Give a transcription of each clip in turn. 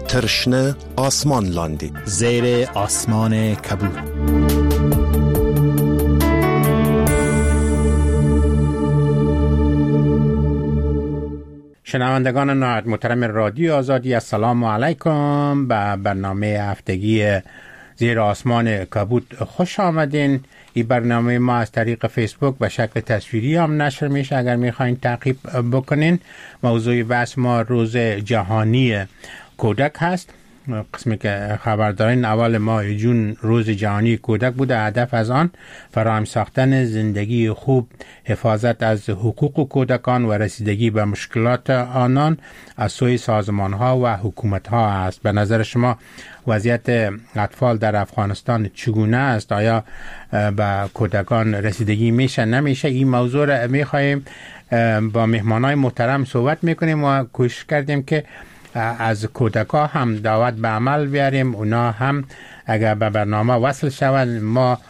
ترشنه آسمان لاندی زیر آسمان کبود. شنوندگان نهایت محترم رادیو آزادی، السلام علیکم. به برنامه هفتگی زیر آسمان کبود خوش آمدین. این برنامه ما از طریق فیسبوک به شکل تصویری هم نشر میشه. اگر میخواین تعقیب بکنین، موضوع بحث ما روز جهانی کودک هست. قسمی که خبر دارین اول ماه جون روز جهانی کودک بوده. هدف از آن فراهم ساختن زندگی خوب، حفاظت از حقوق کودکان و رسیدگی به مشکلات آنان از سوی سازمان ها و حکومت ها است. به نظر شما وضعیت اطفال در افغانستان چگونه است؟ آیا به کودکان رسیدگی میشه نمیشه؟ این موضوع را میخوایم با مهمانای محترم صحبت میکنیم و کوشش کردیم که از کودکا هم دعوت به عمل بیاریم. اونا هم اگر به برنامه وصل شوند ما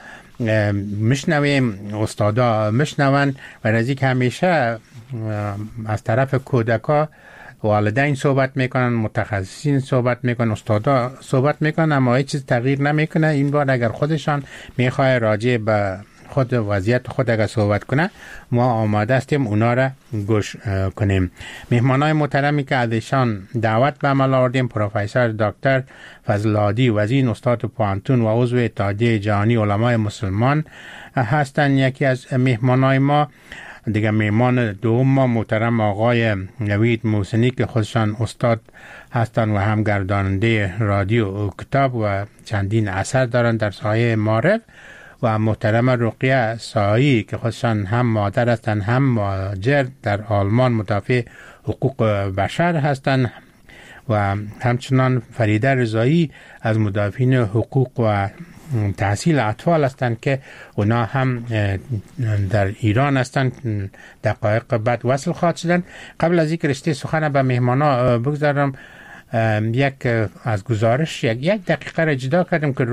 مشنویم، استادا مشنون و نزدیک همیشه از طرف کودکا والدین صحبت میکنن، متخصصین صحبت میکنن، استادا صحبت میکنن، اما هیچ چیز تغییر نمیکنه. این بار اگر خودشان میخواه راجع به خود وضعیت خود اگر صحبت کنه، ما آماده هستیم اونا را گوش کنیم. مهمانای محترمی که ازشان دعوت به عمل آوردیم، پروفسور دکتر فضل‌الهادی وزین، استاد پوهنتون و عضو اتحادیه جهانی علمای مسلمان هستند. یکی از مهمانای ما دیگه. مهمان دوم ما محترم آقای نوید محسنی که خودشان استاد هستند و هم گرداننده رادیو کتاب و چندین اثر دارند در سایه معرف، و محترم رقیه سایی که خودشان هم مادر هستند هم مهاجر در آلمان مدافع حقوق بشر هستند، و همچنان فریده رضایی از مدافعین حقوق و تحصیل اطفال هستند که اونا هم در ایران هستند. دقایق بعد وصل خواهد شدند. قبل از اینکه رشته سخن به مهمانا بگذارم، یک از گزارش یک دقیقه را جدا کردم که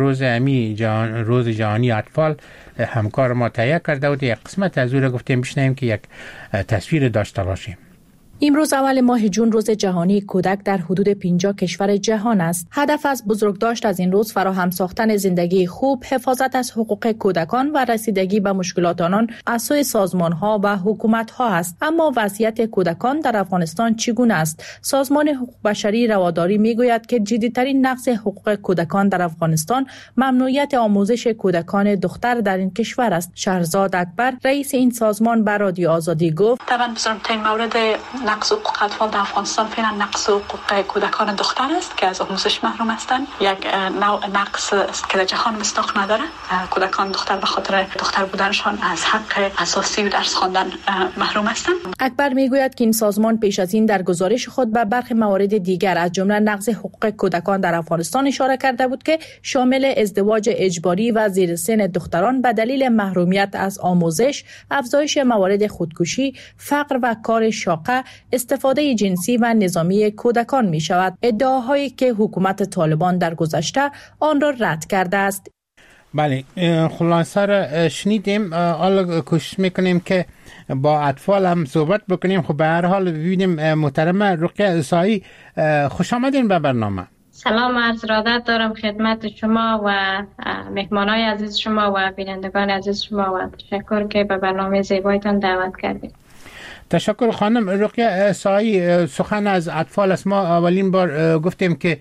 روز جهانی اطفال همکار ما تهیه کرده بود. یک قسمت از او را گفتیم بشنویم که یک تصویر داشته باشیم. امروز اول ماه جون روز جهانی کودک در حدود 50 کشور جهان است. هدف از بزرگداشت از این روز فراهم ساختن زندگی خوب، حفاظت از حقوق کودکان و رسیدگی به مشکلات آنان از سوی سازمان‌ها و حکومت‌ها است. اما وضعیت کودکان در افغانستان چگونه است؟ سازمان حقوق بشری رواداری میگوید که جدی‌ترین نقض حقوق کودکان در افغانستان ممنوعیت آموزش کودکان دختر در این کشور است. شهرزاد اکبر رئیس این سازمان به رادیو آزادی گفت: طبعا بزرگترین مورد نقض حقوق اطفال در افغانستان فعلا نقض حقوق کودکان دختر است که از آموزش محروم هستند. یک نوع نقض است که در جهان مصداق نداره. کودکان دختر به خاطر دختر بودنشان از حق اساسی و درس خواندن محروم هستند. اکبر میگوید که این سازمان پیش از این در گزارش خود به برخی موارد دیگر از جمله نقض حقوق کودکان در افغانستان اشاره کرده بود که شامل ازدواج اجباری و زیر سن دختران به دلیل محرومیت از آموزش، افزایش موارد خودکشی، فقر و کار شاقه، استفاده جنسی و نظامی کودکان می شود. ادعاهایی که حکومت طالبان در گذشته آن را رد کرده است. بله، خلاصه را شنیدیم. حالا کوشش میکنیم که با اطفال هم صحبت بکنیم. خب به هر حال ببینیم محترم رقیه سایی، خوش آمدین به برنامه. سلام، عرض ارادت دارم خدمت شما و مهمانای عزیز شما و بینندگان عزیز شما و تشکر که به برنامه زیبایتان دعوت کردید. تشکر خانم رقیه سایی. سخن از اطفال است. ما اولین بار گفتیم که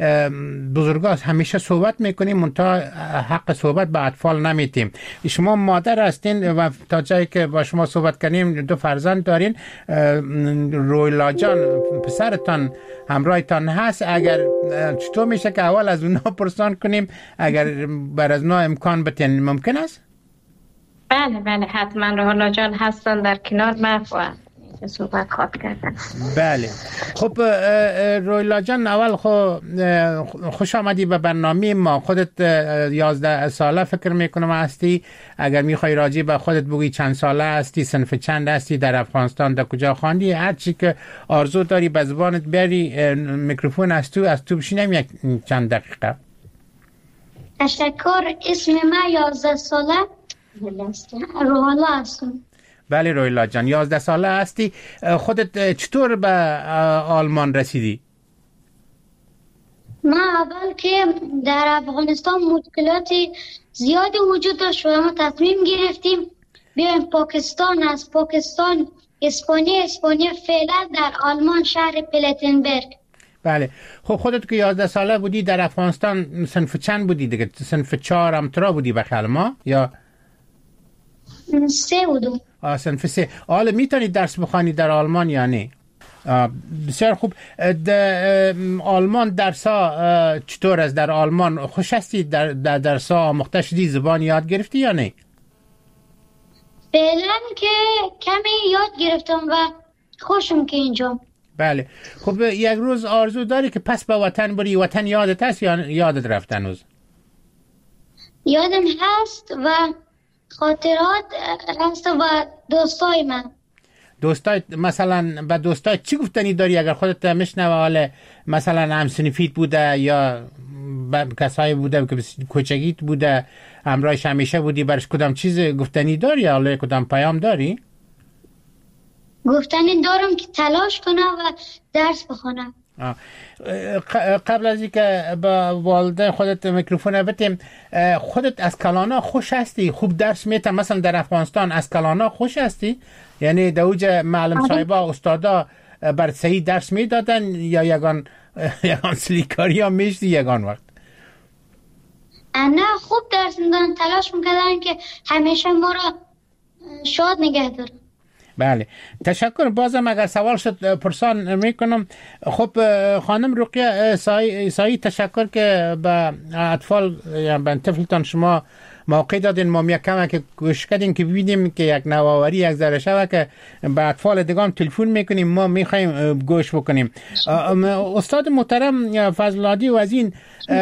بزرگان همیشه صحبت میکنیم منتها حق صحبت به اطفال نمیتیم. شما مادر هستین و تا جایی که با شما صحبت کنیم 2 فرزند دارین. رویلا جان پسرتان همراهتان هست. اگر چطور میشه که اول از اونها پرسان کنیم اگر بر از اونا امکان بتین ممکن است؟ بله حتما. رویلا جان هستن در کنار من و صحبت خواهد کردن. بله خب رویلا جان، اول خوش آمدی به برنامه ما. خودت 11 ساله فکر میکنم هستی. اگر میخوای راجع به خودت بگی چند ساله هستی، صنف چند هستی، در افغانستان در کجا خواندی، هر چی که آرزو داری به زبانت بیاری، میکروفون از تو بشینم یک چند دقیقه. تشکر. اسم من 11 ساله روحالا هستم. بله رویلا جان، 11 ساله هستی. خودت چطور به آلمان رسیدی؟ ما اول که در افغانستان مشکلات زیادی وجود داشت و ما تصمیم گرفتیم بیایم پاکستان، از پاکستان اسپانیا فعلا در آلمان شهر پلتنبرگ. بله. خب خودت که 11 ساله بودی در افغانستان صنف چند بودی دیگه؟ صنف 4 امترا بودی بخیال ما یا 3 بودم؟ صنف 3. حالا میتونی درس بخوانی در آلمان یا نه؟ بسیار خوب. در آلمان درسا چطور است؟ در آلمان خوش هستی؟ در درسا آموخته شدی؟ زبان یاد گرفتی یا نه؟ فعلا که کمی یاد گرفتم و خوشم که اینجا. بله. خب یک روز آرزو داری که پس به وطن بری؟ وطن یادت هست یا یادت رفت هنوز؟ یادم هست و خاطرات هست و دوستای من. دوستای مثلا به دوستای چی گفتنی داری اگر خودت میشنوه؟ حالا مثلا همسنفیت بوده یا کسایی بوده که کوچگیت بوده همراهش همیشه بودی، برش کدام چیز گفتنی داری؟ حالا کدام پیام داری؟ گفتنی دارم که تلاش کنم و درس بخونم. قبل از اینکه با والدین خودت میکروفون بتیم، خودت از کلانا خوش هستی؟ خوب درس میتن؟ مثلا در افغانستان از کلانا خوش هستی؟ یعنی دوج معلم صاحبا استادا بر صحیح درس میدادن یا یگان سلیکاری ها میشتی یگان وقت؟ نه خوب درس میدادن، تلاش میکردن که همیشه ما را شاد نگه دارن. بله تشکر. بازم اگر سوال شد پرسان میکنم. خب خانم رقیه سایی تشکر که به اطفال یا به طفلتان شما موقع دادین. ما میکم که گوش کردیم که ببینیم که یک نوآوری یک ذره شوه که به اطفال دیگه هم تلفن میکنیم، ما میخوایم گوش بکنیم. استاد محترم فضل‌الهادی وزین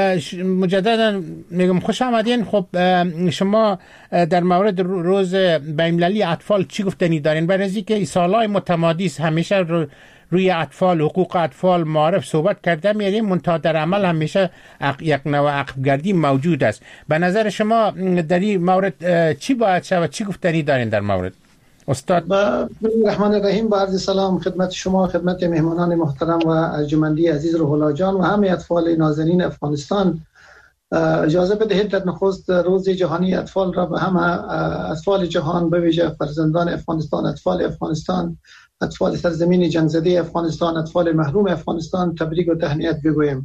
مجددا میگم خوش آمدین. خب شما در مورد روز بین‌المللی اطفال چی گفتنی دارین؟ برای اینکه سالهای متمادی همیشه روی اطفال، حقوق اطفال، معارف صحبت کرده میریم، منتها در عمل همیشه یک نوع عقب‌گردی موجود است. به نظر شما در این مورد چی باید شود؟ چی گفتنی دارین در مورد؟ استاد الرحمن الرحیم. با عرض سلام خدمت شما، خدمت مهمانان محترم و ارجمندی عزیز روح الله جان و همه اطفال نازنین افغانستان. اجازه بدهید در نخست روز جهانی اطفال را به همه اطفال جهان، به ویژه فرزندان افغانستان، اطفال افغانستان، اطفال سرزمین جنگ زده افغانستان، اطفال محروم افغانستان تبریک و تهنیت بگویم.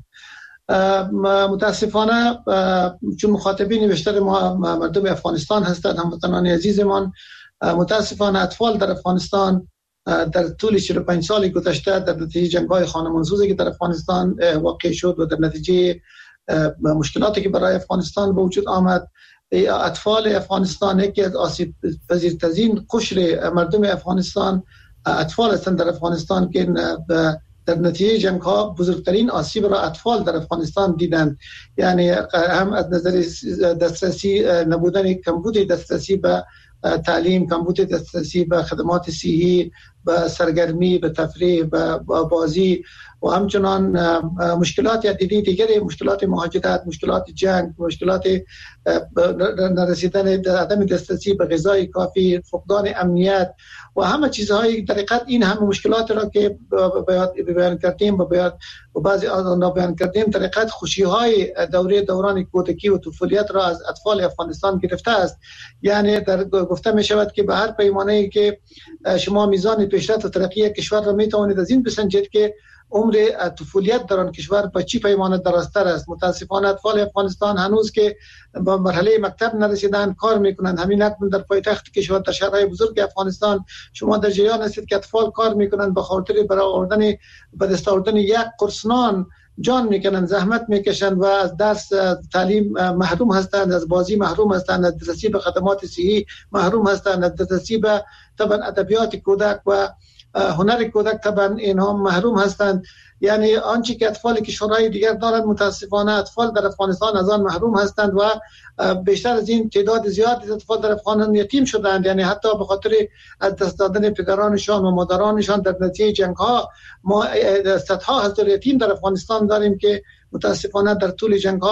متاسفانه چون مخاطبین بیشتر ما مردم افغانستان هستند، هموطنان عزیزمان، متاسفانه اطفال در افغانستان در طول 45 سال گذشته در نتیجه جنگ‌های خانمانسوزی که در افغانستان واقع شد و در نتیجه مشکلاتی که برای افغانستان به وجود آمد، اطفال افغانستان یکی از آسیب پذیرترین قشر مردم افغانستان اطفال هستند در افغانستان که در نتیجه جنگ ها بزرگترین آسیب را اطفال در افغانستان دیدند. یعنی هم از نظر دسترسی نبودن کمبود دسترسی به تعلیم، کمبود دسترسی به خدمات صحی، به سرگرمی، به تفریح، به بازی و همچنان مشکلات دیگری، مشکلات مهاجرت، مشکلات جنگ، مشکلات نرسیدن عدم دسترسی به غذای کافی، فقدان امنیت و همه چیزهای در حقیقت این همه مشکلات را که بیان کردیم و بعضی از آن را بیان کردیم در حقیقت خوشی‌های دوران کودکی و طفولیت را از اطفال افغانستان گرفته است. یعنی گفته می شود که به هر پیمانه‌ای که شما میزان پیشرفت و ترقی کشور را می توانید از این بسنجید که عمر طفولیت در آن کشور به چی پیمانه درازتر است. متاسفانه اطفال افغانستان هنوز که به مرحله مکتب نرسیدن کار میکنند. همین اکنون در پایتخت کشور در شهرهای بزرگ افغانستان شما در جریان هستید که اطفال کار میکنند به خاطر برای به دست آوردن یک قرص نان جان میکنند، زحمت میکشند و از درس تعلیم محروم هستند، از بازی محروم هستند، از دسترسی به خدمات صحی محروم هستند، از دسترسی به طبعا ادبیات کودک و هنر کودک طبعا اینها محروم هستند. یعنی آنچه که اطفال کشورهای دیگر دارند متاسفانه اطفال در افغانستان از آن محروم هستند و بیشتر از این تعداد زیادی اطفال در افغانستان یتیم شدند. یعنی حتی به خاطر از دست دادن پدرانشان و مادرانشان در نتیجه جنگ ها ما صدها هزار یتیم در افغانستان داریم که متاسفانه در طول جنگ ها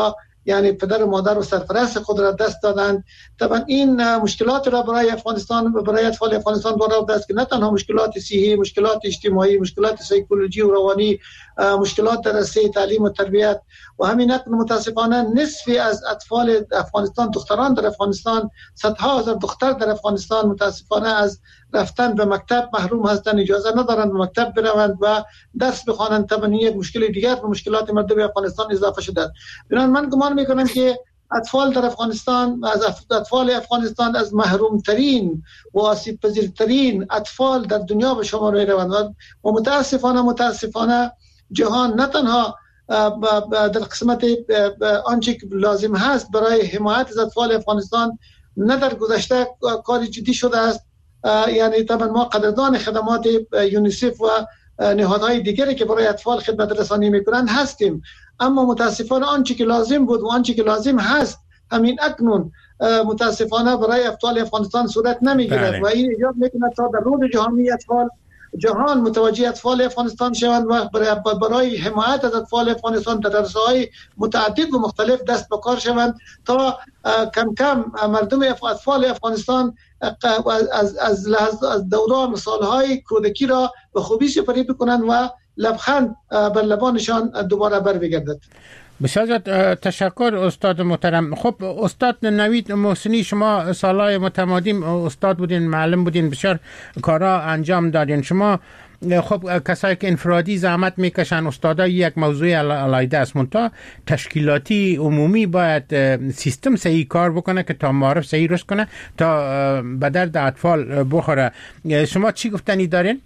یعنی پدر و مادر و سرپرست خود را دست دادند. طبعا این مشکلات را برای افغانستان، برای اطفال افغانستان وارد است که نه تنها مشکلات صحی، مشکلات اجتماعی، مشکلات سایکولوژی و روانی، مشکلات در رسته تعلیم و تربیت و همین متاسفانه نصفی از اطفال افغانستان، دختران در افغانستان، صدها هزار دختر در افغانستان متاسفانه از رفتن به مکتب محروم هستند، اجازه ندارند به مکتب بروند و درس بخوانند. طبعا یک مشکل دیگر به مشکلات مردم افغانستان اضافه شده. بنابراین من گمان میکنم که اطفال در افغانستان، اطفال افغانستان از محروم ترین و آسیب پذیرترین اطفال در دنیا به شمار میروند و متاسفانه جهان نه تنها در قسمت آنچه که لازم هست برای حمایت از اطفال افغانستان نه در گذشته کاری جدی شده است. یعنی طبعا ما قدردان خدمات یونیسف و نهادهای دیگری که برای اطفال خدمت رسانی میکنند هستیم، اما متاسفانه آنچه که لازم بود و آنچه که لازم هست همین اکنون متاسفانه برای اطفال افغانستان صورت نمیگیرد و این ایجاد میکنه تا در روز جهانی جهان متوجه اطفال افغانستان شوند و برای حمایت از اطفال افغانستان در عرصه‌های متعدد و مختلف دست به کار شوند تا کم کم مردم اطفال افغانستان از دوران سالهای کودکی را به خوبی سپری بکنند و لبخند بر لبانشان دوباره بر بگردد. بسیار زیاد تشکر استاد محترم. خب استاد نوید محسنی، شما سالهای متمادی استاد بودین، معلم بودین، بسیار کارا انجام دادین. شما خب کسایی که انفرادی زحمت میکشن، استادا یک موضوع علیحده است، منتها تشکیلاتی عمومی باید سیستم صحیح کار بکنه که تا معارف صحیح رشد کنه تا به درد اطفال بخوره. شما چی گفتنی دارین؟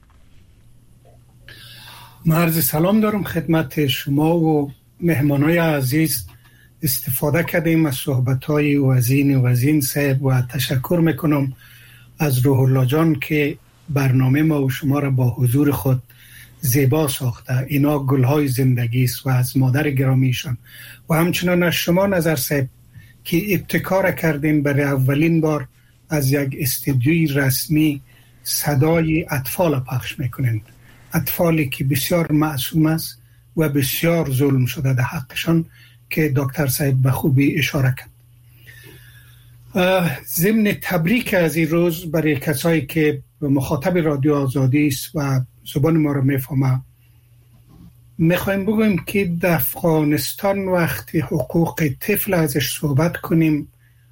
عرض سلام دارم خدمت شما و مهمانای عزیز. استفاده کردیم از صحبت‌های وزین صاحب و تشکر میکنم از روح الله جان که برنامه ما و شما را با حضور خود زیبا ساخته. اینا گل‌های زندگی است و از مادر گرامیشان و همچنان از شما نظر صاحب که ابتکار کردیم برای اولین بار از یک استودیوی رسمی صدای اطفال پخش میکنند، اطفالی که بسیار معصوم است و بسیار ظلم شده در حقشان که دکتر صاحب به خوبی اشاره کرد. ضمن تبریک از این روز برای کسایی که مخاطب رادیو آزادی است و زبان ما رو میفهمه، میخوایم بگویم که در افغانستان وقتی حقوق طفل ازش صحبت کنیم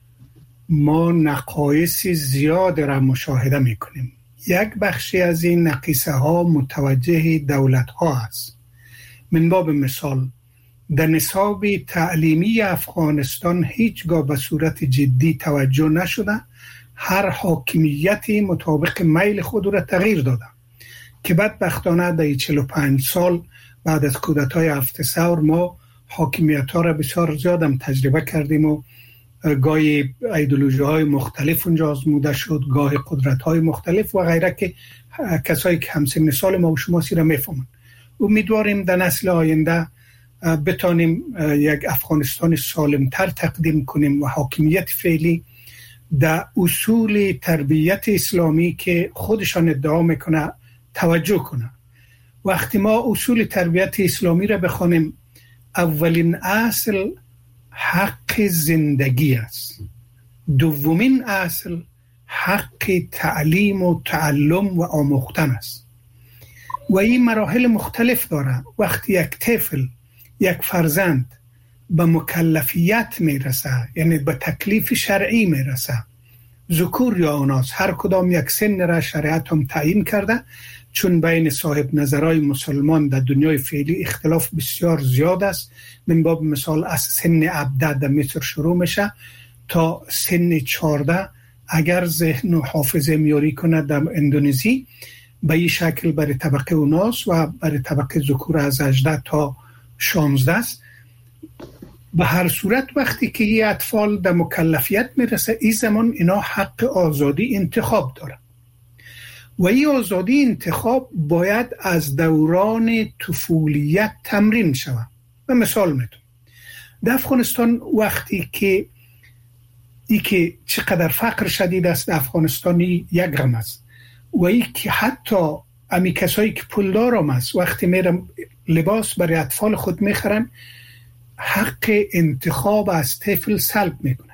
ما نقایص زیاد را مشاهده میکنیم. یک بخشی از این نقیصه ها متوجه دولت ها است. من باب مثال در نصاب تعلیمی افغانستان هیچگاه به صورت جدی توجه نشده. هر حاکمیتی مطابق میل خود را تغییر داده که بدبختانه در 45 سال بعد از کودتای 7 ثور ما حاکمیت ها را بسیار زیادم تجربه کردیم و گاهی ایدئولوژی های مختلف اونجا آزموده شد، گاهی قدرت های مختلف و غیره که کسایی که همسن سال ما و شما سی را میفهمند. امیدواریم در نسل آینده بتانیم یک افغانستان سالمتر تقدیم کنیم و حاکمیت فعلی در اصول تربیت اسلامی که خودشان ادعا میکنه توجه کنه. وقتی ما اصول تربیت اسلامی را بخوانیم، اولین اصل حق زندگی است، دومین اصل حق تعلیم و تعلم و آموختن است و این مراحل مختلف داره. وقتی یک طفل، یک فرزند به مکلفیت میرسه، یعنی به تکلیف شرعی میرسه، ذکور یا اناث، هر کدام یک سن را شریعت هم تعیین کرده، چون بین صاحب نظرهای مسلمان در دنیای فعلی اختلاف بسیار زیاد است. من باب مثال از سن 17 در مصر شروع میشه تا سن 14 اگر ذهن و حافظه میاری کنه در اندونزی به این شکل برای طبقه اناث و برای طبقه ذکور از 18 تا 16 است. به هر صورت وقتی که این اطفال در مکلفیت میرسه، این زمان اینا حق آزادی انتخاب دارن و این آزادی انتخاب باید از دوران طفولیت تمرین شود. به مثال میتونم در افغانستان وقتی که ای که چقدر فقر شدید است در افغانستانی یک رقم است و ای که حتی امی کسایی که پولدار هم است وقتی میرم لباس برای اطفال خود میخرن حق انتخاب از طفل سلب میکنه.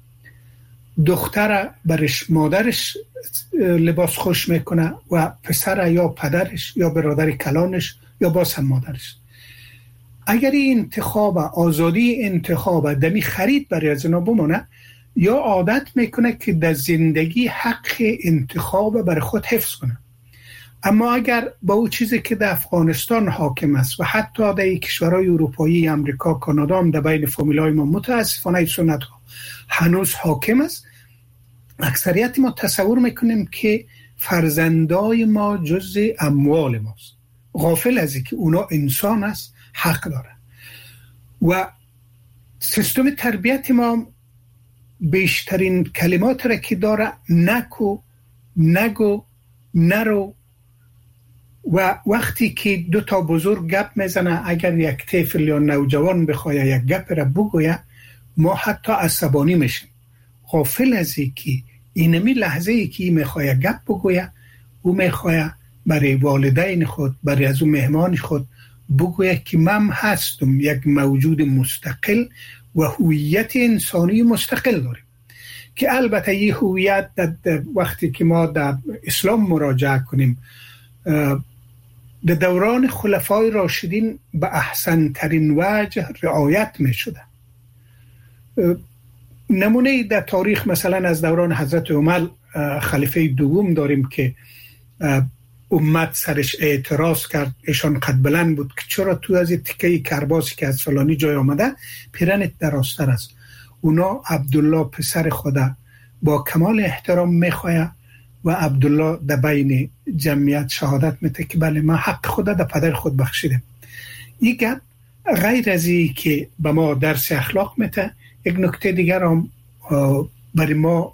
دختر برش مادرش لباس خوش میکنه و پسر یا پدرش یا برادر کلانش یا باز هم مادرش. اگر این انتخاب، آزادی انتخاب دمی خرید برای از اینا بمونه، یا عادت میکنه که در زندگی حق انتخاب برای خود حفظ کنه. اما اگر با او چیزی که در افغانستان حاکم است و حتی در کشورهای اروپایی، امریکا، کانادا هم در بین فامیلای ما متاسفانه سنت ها هنوز حاکم است، اکثریت ما تصور میکنیم که فرزندای ما جزء اموال ماست، غافل از اینکه اونا انسان است، حق داره. و سیستم تربیت ما بیشترین کلمات را که داره نکو، نگو، نرو. و وقتی که دو تا بزرگ گپ میزنه، اگر یک طفل یا نوجوان بخواه یک گپ را بگویه، ما حتی عصبانی میشیم، غافل از اینکه اینمی لحظه ای که میخواه گپ بگویه، او میخواه برای والدین خود، برای از اون مهمان خود بگویه که من هستم یک موجود مستقل و هویت انسانی مستقل داریم. که البته این هویت وقتی که ما در اسلام مراجعه کنیم، در دوران خلفای راشدین به احسن ترین وجه رعایت می شده. نمونه در تاریخ مثلا از دوران حضرت عمر خلیفه دوم داریم که امت سرش اعتراض کرد، ایشان قد بلند بود که چرا تو از تکه کرباسی که از فلانی جای آمده پیرنت درازتر است. اونا عبدالله پسر خدا با کمال احترام میخواه و عبدالله در بین جمعیت شهادت میده که بله من حق خدا در پدر خود بخشیدم. این گپ غیر از این که به ما درس اخلاق میده، یک نکته دیگر هم برای ما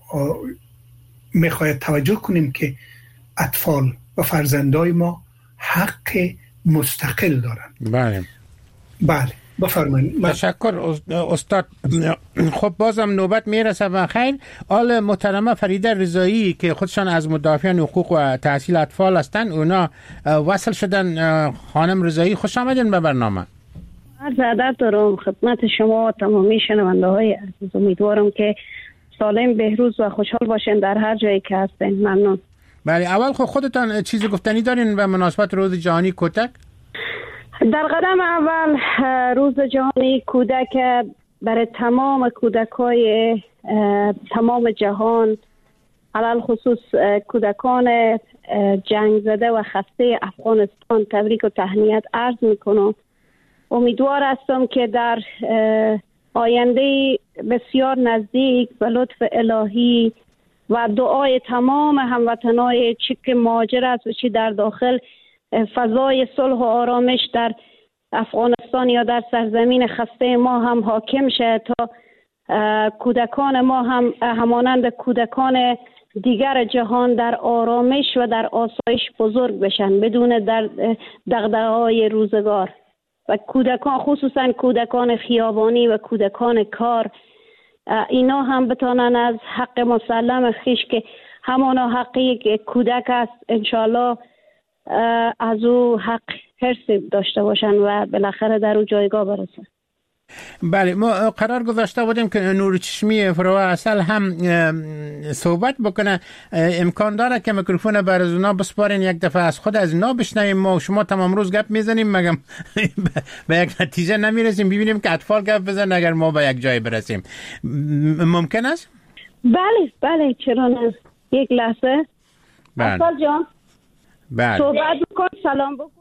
میخواد توجه کنیم که اطفال و فرزندای ما حق مستقل دارن. بله بفرمایید. تشکر استاد. خب بازم نوبت میرسه و خیر. آل محترمه فریده رضایی که خودشان از مدافعان حقوق و تحصیل اطفال هستن، اونا وصل شدن. خانم رضایی خوش آمدین به برنامه. عرض ادب دارم خدمت شما و تمامی شنونده های عزیز. امیدوارم که سالم بهروز و خوشحال باشین در هر جایی که هستین. ممنون. بله، اول خودتان چیزی گفتنی دارین به مناسبت روز جهانی کودک؟ در قدم اول روز جهانی کودک برای تمام کودکای تمام جهان، علل خصوص کودکان جنگ زده و خسته افغانستان تبریک و تهنیت عرض میکنم. امیدوار هستم که در آینده بسیار نزدیک به لطف الهی و دعای تمام هموطنای چی که مهاجر است و چی در داخل، فضای صلح و آرامش در افغانستان یا در سرزمین خسته ما هم حاکم شه تا کودکان ما هم همانند کودکان دیگر جهان در آرامش و در آسایش بزرگ بشن بدون در دغدغه‌های روزگار. و کودکان، خصوصا کودکان خیابانی و کودکان کار، اینا هم بتانن از حق مسلم خیش که همانا حقی که کودک است انشالله از او حق حرص داشته باشن و بالاخره در او جایگاه برسن. بله، ما قرار گذاشته بودیم که نور چشمی فروه اصل هم صحبت بکنه. امکان داره که میکروفون بر از اونا بسپارین، یک دفعه از خود از اونا بشنویم. ما و شما تمام روز گپ میزنیم مگم به یک نتیجه نمیرسیم. ببینیم که اطفال گپ بزنن اگر ما به یک جای برسیم. ممکن است؟ بله چرا نه. یک لحظه. اطفال جان بله صحبت بکن، سلام بکن.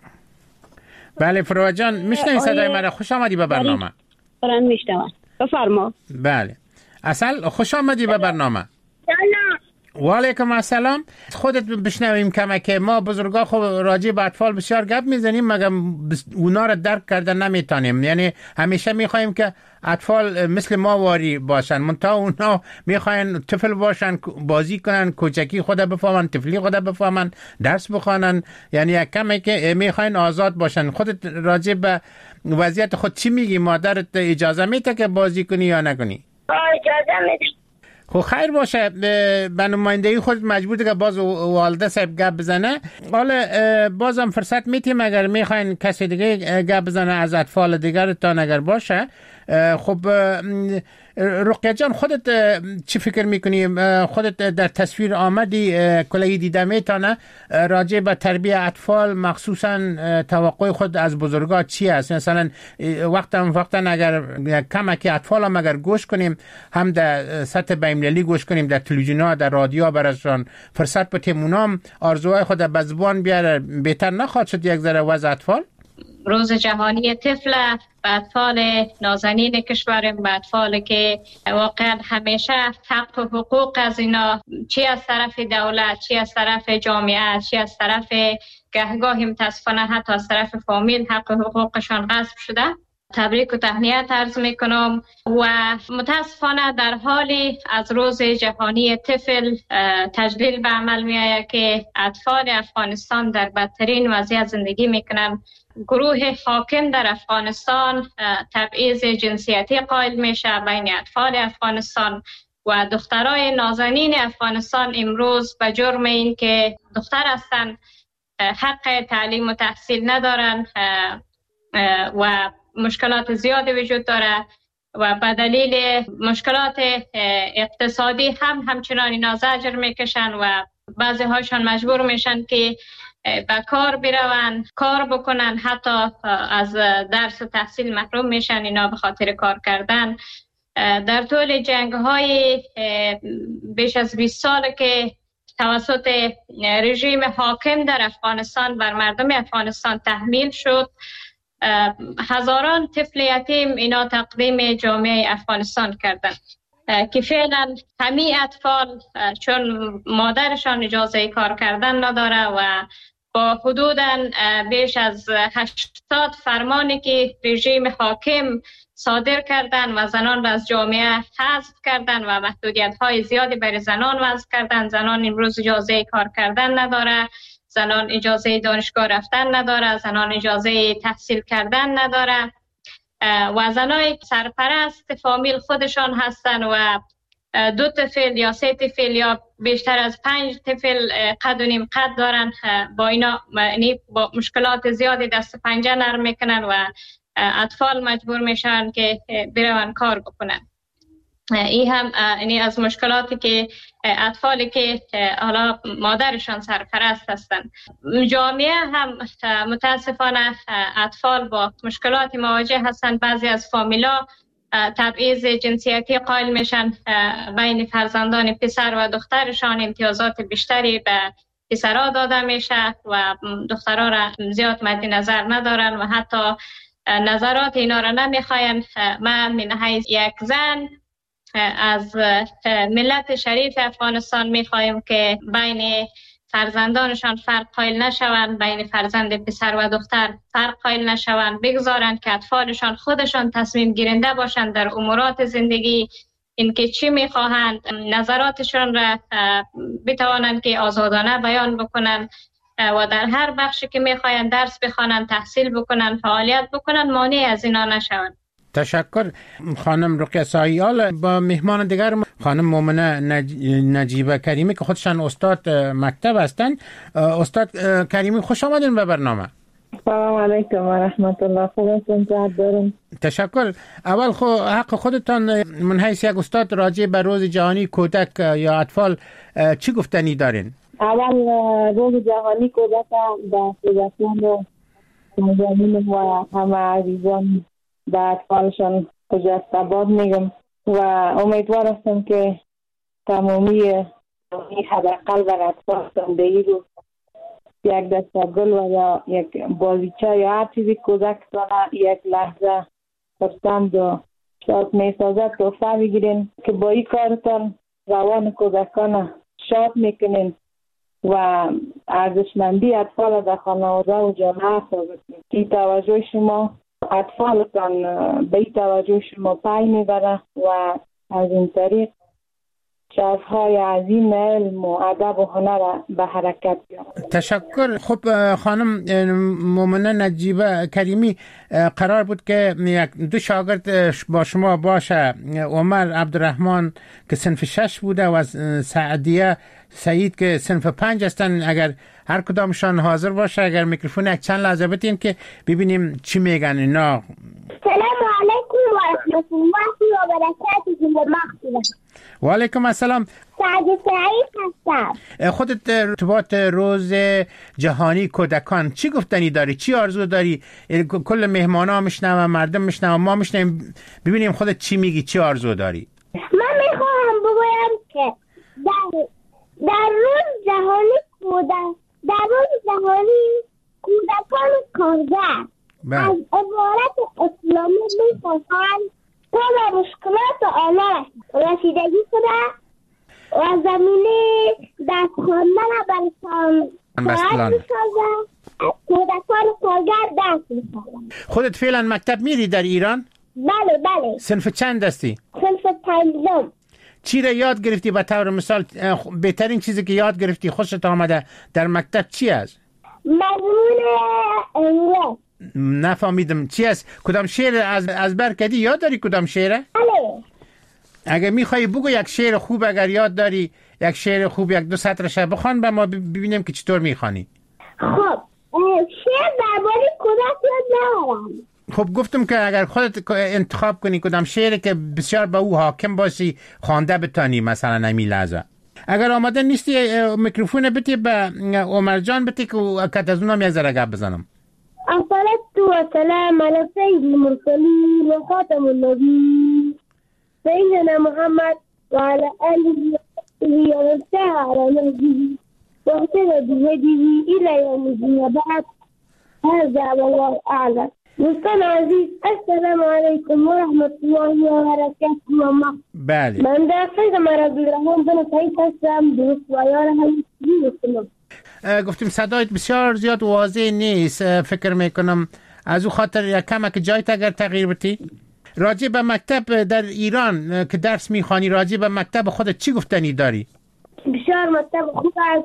بله فروه جان میشنوی صدای من؟ خوش آمدی به برنامه. دارن میشنون، بفرما. بله اصل خوش آمدی به برنامه. و علیکم السلام. خودت بشنویم کمک. ما بزرگا خب راجع به اطفال بسیار گپ میزنیم مگم اونا رو درک کردن نمیتونیم. یعنی همیشه میخوایم که اطفال مثل ما واری باشن، منتها اونا میخواین طفل باشن، بازی کنن، کوچکی خود بفهمن، طفلی خود بفهمن، درس بخوانن. یعنی یک کمی که میخواین آزاد باشن. خودت راجع به وضعیت خود چی میگی؟ مادرت اجازه میده که بازی کنی یا نکنی؟ اجازه میده. خب خیر باشه، به نمایندگی خود مجبور که باز والده صاحب گپ بزنه. حالا بازم فرصت میتیم اگر میخواین کسی دیگه گپ بزنه از اطفال دیگرتان اگر باشه. خب رقیه جان، خودت چی فکر میکنی؟ خودت در تصویر آمدی، کلی دیده میتانه راجع به تربیت اطفال، مخصوصا توقع خود از بزرگا چی است؟ مثلا وقتا اگر کمکی اطفال هم اگر گوش کنیم، هم در سطح بین‌المللی گوش کنیم، در تلویزیون ها، در رادیو براشون فرصت بتیم اونام آرزوهای خود به زبان بیاره، بهتر نخواهد شد یک ذره وضع اطفال؟ روز جهانی طفل به اطفال نازنین کشورم، به اطفالی که واقعا همیشه حق و حقوق از اینا، چی از طرف دولت، چی از طرف جامعه، چی از طرف گهگاهی متاسفانه حتی از طرف فامیل، حق و حقوقشان غصب شده. تبریک و تهنیت عرض میکنم و متاسفانه در حالی از روز جهانی طفل تجلیل به عمل می آید که اطفال افغانستان در بدترین وضعیت زندگی میکنن. گروه حاکم در افغانستان تبعیض جنسیتی قائل میشه بین اطفال افغانستان و دخترای نازنین افغانستان امروز به جرم این که دختر هستند حق تعلیم و تحصیل ندارن و مشکلات زیادی وجود داره و به دلیل مشکلات اقتصادی همچنان اینا زجر میکشن و بعضی هاشان مجبور میشن که به کار برون، کار بکنن، حتی از درس و تحصیل محروم میشن اینا به خاطر کار کردن. در طول جنگ های بیش از 20 سال که توسط رژیم حاکم در افغانستان بر مردم افغانستان تحمیل شد، هزاران طفل یتیم اینا تقدیم جامعه افغانستان کردند که فعلا همه اطفال چون مادرشان اجازه کار کردن نداره و با حدوداً بیش از 80 فرمانی که رژیم حاکم صادر کردن و زنان را از جامعه حذف کردن و محدودیت‌های زیادی برای زنان وضع کردن. زنان امروز اجازه کار کردن نداره، زنان اجازه دانشگاه رفتن نداره، زنان اجازه تحصیل کردن نداره و زنای سرپرست فامیل خودشان هستن و 2 طفل یا 3 طفل یا بیشتر از 5 طفل قد و نیم قد دارن. با اینا با مشکلات زیادی دست و پنجه نرم میکنن و اطفال مجبور میشن که برون کار بکنن. این هم از مشکلاتی که اطفالی که حالا مادرشان سرپرست هستند. جامعه هم متاسفانه اطفال با مشکلاتی مواجه هستند. بعضی از فامیلا تبعیض جنسیتی قائل میشن بین فرزندان پسر و دخترشان، امتیازات بیشتری به پسرها داده میشه و دخترها را زیاد مد نظر ندارن و حتی نظرات اینا را نمیخواین. من من حیث یک زن از ملت شریف افغانستان میخوایم که بین فرزندانشان فرق قائل نشوند، بین فرزند پسر و دختر فرق قائل نشوند، بگذارند که اطفالشان خودشان تصمیم گیرنده باشند در امورات زندگی، اینکه چی میخواهند، نظراتشان را بتوانند که آزادانه بیان بکنند و در هر بخشی که میخواهند درس بخوانند، تحصیل بکنند، فعالیت بکنند، مانع از اینا نشوند. تشکر خانم رقیه ساییال. با مهمان دیگر خانم مومنه نجیبه کریمی که خودشان استاد مکتب هستند. استاد کریمی خوش آمدین به برنامه. سلام علیکم و رحمت الله. خوبتون دارم. تشکر. اول حق خودتان من حیث یک استاد راجع به روز جهانی کودک یا اطفال چی گفتنی دارین؟ اول روز جهانی کودک با خودتون و همه عزیزان به اطفالشان خجست‌آباد میگم و امیدوار هستم که تمامی حداقل بر اطفال زندگی رو یک دسته گل و یا یک بازیچه یا هر چیزی کودک دانه یک لحظه خرسند و شاد میسازد تحفه بگیرین که با این کارتان روان کودکان شاد میکنین و ارزشمندی اطفال در خانواده و جامعه ثابت میکنین. توجه شما اطفالتان به این توجه شما پای میبره و از این طریق شاخهای عظیم علم و ادب و هنر به حرکت بیاورد. تشکر. خب خانم مومنه نجیبه کریمی، قرار بود که دو شاگرد با شما باشه، عمر عبدالرحمن که صنف 6 بوده و سعدیه سعید که صنف 5 هستن. اگر هر کدامشان حاضر باشه، اگر میکروفون یک چند لحظه بدیم که ببینیم چی میگن اینا. سلام علیکم و رحمت الله و برکاته. و علیکم السلام. سعید هستم. خودت ارتباط روز جهانی کودکان چی گفتنی داری؟ چی آرزو داری؟ کل مهمانا میشنوم، مردم میشنوم، ما میشنویم، ببینیم خودت چی میگی، چی آرزو داری؟ من میخوام بگویم که در روز جهانی کودکان کارگر از عبارت اسلامی میخواستن تا به مشکلات آنها رسیدگی کنه و زمینه دست خواندن برسان ساعت میسازن، کودکان کارگر دست میسازن. خودت فعلا مکتب میری در ایران؟ بله. صنف چند هستی؟ صنف 5. چی را یاد گرفتی؟ به طور مثال بهترین چیزی که یاد گرفتی خوشت آمده در مکتب چی است؟ مضمون انگلیس. نفهمیدم چی است؟ کدام شعر از بر کردی؟ یاد داری کدام شعره؟ بله. اگر میخوای بگو یک شعر خوب، اگر یاد داری یک شعر خوب 1-2 سطرش بخوان به ما ببینیم که چطور میخوانی. خب شعر درباره کودک یاد ندارم. خب گفتم که اگر خودت انتخاب کنی کدام شعری که بسیار به او حاکم باشی خوانده بتانی، مثلا نمی لحظه. اگر آماده نیستی میکروفون بتی به عمر جان بتی که از اونم یک ذره گپ بزنم. الصلاة والسلام على سيد المرسلين وخاتم النبيين سيدنا محمد وعلى آله ومن سار على نهجه واهتدى بهديه إلى يوم الدين. وبعد هذا والله أعلم. دوستان عزیز السلام علیکم و رحمت الله و برکاته. بله. من در فیض عبدالرحمن بن سعید هستم، دوست و یار همین. گفتیم صدایت بسیار زیاد واضح نیست، فکر میکنم از او خاطر یک کمک جایت اگر تغییر بدی. راجع به مکتب در ایران که درس میخوانی، راجع به مکتب خودت چی گفتنی داری؟ بسیار مکتب خوب است،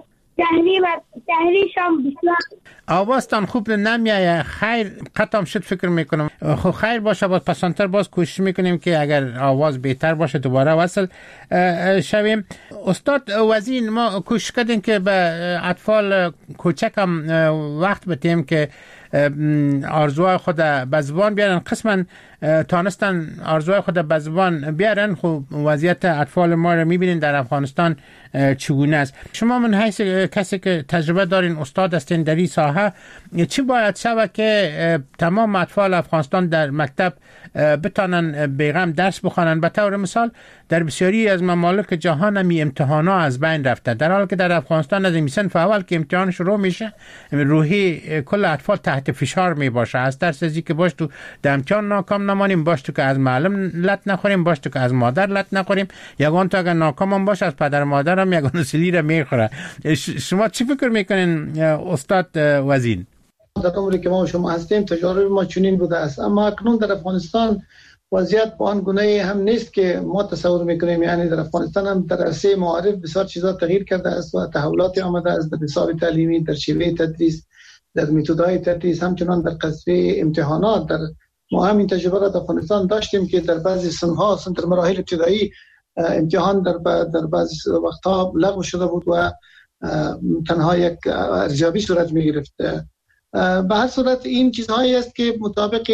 تحریشم بسیار. آوازتان خوب نمیایه، خیر قطعم شد فکر میکنم. خب خیر باشه، باز پسانتر باز کوشش میکنیم که اگر آواز بهتر باشه دوباره وصل شویم. استاد وزین، ما کوشش کردیم که به اطفال کوچکم وقت بدیم که آرزوهای خود به زبان بیارن. قسما تانستن آرزوهای خود به زبان بیارن. خب وضعیت اطفال ما رو میبینین در افغانستان چگونه است. شما من حیث کسی که تجربه دارین، استاد هستین در این ساحه، چی باید شود که تمام اطفال افغانستان در مکتب بتانن بیغم درس بخوانن؟ به طور مثال در بسیاری از ممالک جهان همی امتحانا از بین رفته، در حالی که در افغانستان از این صنف اول که امتحان شروع میشه روحی کل اطفال تحت فشار می باشه. از ترس از اینکه باش تو در امتحان ناکام نمانیم، باش تو که از معلم لط نخوریم، باش تو که از مادر لط نخوریم، یگان تو اگر ناکام هم باشه از پدر مادر هم یگان سلی را میخوره. شما چی فکر میکنین استاد وزین؟ در عمری که ما و شما هستیم تجارب ما چنین بوده است، اما اکنون در افغانستان وضعیت با آن گونه هم نیست که ما تصور میکنیم. یعنی در افغانستان هم در عرصه معارف بسیار چیزا تغییر کرده است و تحولاتی آمده است در نصاب تعلیمی، در شیوه تدریس، در متدهای تدریس، همچنان در قضیه امتحانات. در ما هم این تجربه را در افغانستان داشتیم که در بعضی سنها در مراحل ابتدایی امتحان در بعضی وقتها لغو شده بود و تنها یک ارزیابی صورت می گرفت. به هر صورت این چیزهایی است که مطابق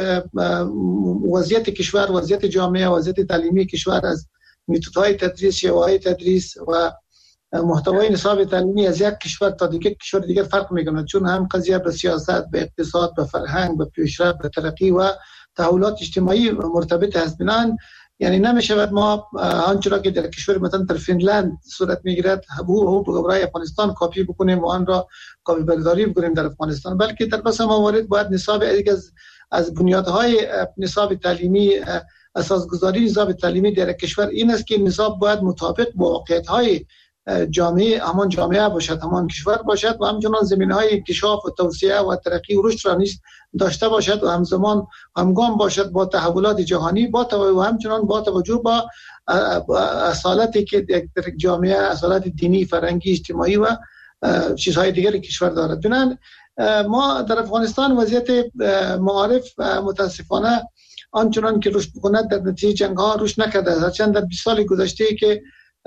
وضعیت کشور، وضعیت جامعه، وضعیت تعلیمی کشور از متدهای تدریس، شیوه‌های تدریس و محتوای نصاب تعلیمی از یک کشور تا دیگر کشور دیگر فرق میکنه، چون هم قضیه به سیاست، به اقتصاد، به فرهنگ، به پیشرفت، به ترقی و تحولات اجتماعی مرتبط است. بنابراین یعنی نمیشود ما آنچه که در کشور مثلا در فنلند صورت میگیرد هو برای افغانستان کپی بکنیم و آن را کپی برداری بکنیم در افغانستان، بلکه در بس موارد باید نصاب از بنیادهای نصاب تعلیمی، اساسگذاری نصاب تعلیمی در کشور این است که نصاب باید مطابق با واقعیت‌های جامعه باشد، همان کشور باشد و همچنان زمینه‌های انکشاف و توسعه و ترقی و رشد را نیز داشته باشد و همزمان همگام باشد با تحولات جهانی و همچنان با توجه با اصالتی که در جامعه، اصالت دینی، فرهنگی، اجتماعی و چیزهای دیگری کشور دارد. بنابراین ما در افغانستان وضعیت معارف متاسفانه آنچنان که رشد بکند در نتیجه جنگ ها رشد نکرده. هرچند در 20 سال گذشته که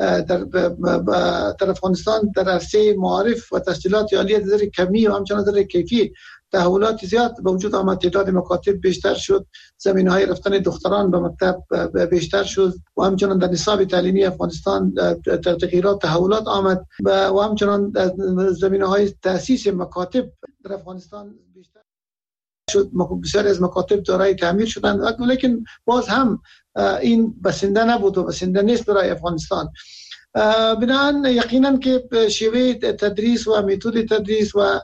در افغانستان در عرصه معارف و تحصیلات عالی در کمی و همچنان در کیفی تحولات زیاد به وجود آمد، تعداد مکاتب بیشتر شد، زمینه‌های رفتن دختران به مکتب بیشتر شد و همچنان در نصاب تعلیمی افغانستان تغییرات تحولات آمد و همچنان زمینه‌های تأسیس مکاتب در افغانستان بیشتر شد. بسیاری از مکاتب دارای تعمیر شدند، لیکن باز هم این بسنده نبود و بسنده نیست برای افغانستان. بنابراین یقینا که شیوه تدریس و متد تدریس و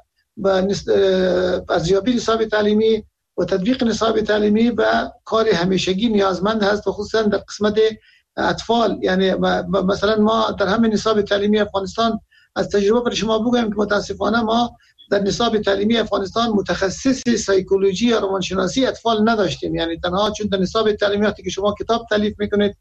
ارزیابی نصاب تعلیمی و تطبیق نصاب تعلیمی به کار همیشگی نیازمند هست و خصوصا در قسمت اطفال. یعنی مثلا ما در همین نصاب تعلیمی افغانستان از تجربه بر شما بگویم که متاسفانه ما در نصاب تعلیمی افغانستان متخصص سایکولوژی یا روانشناسی اطفال نداشتیم. یعنی تنها چون در نصاب تعلیمی وقتی که شما کتاب تالیف میکنید،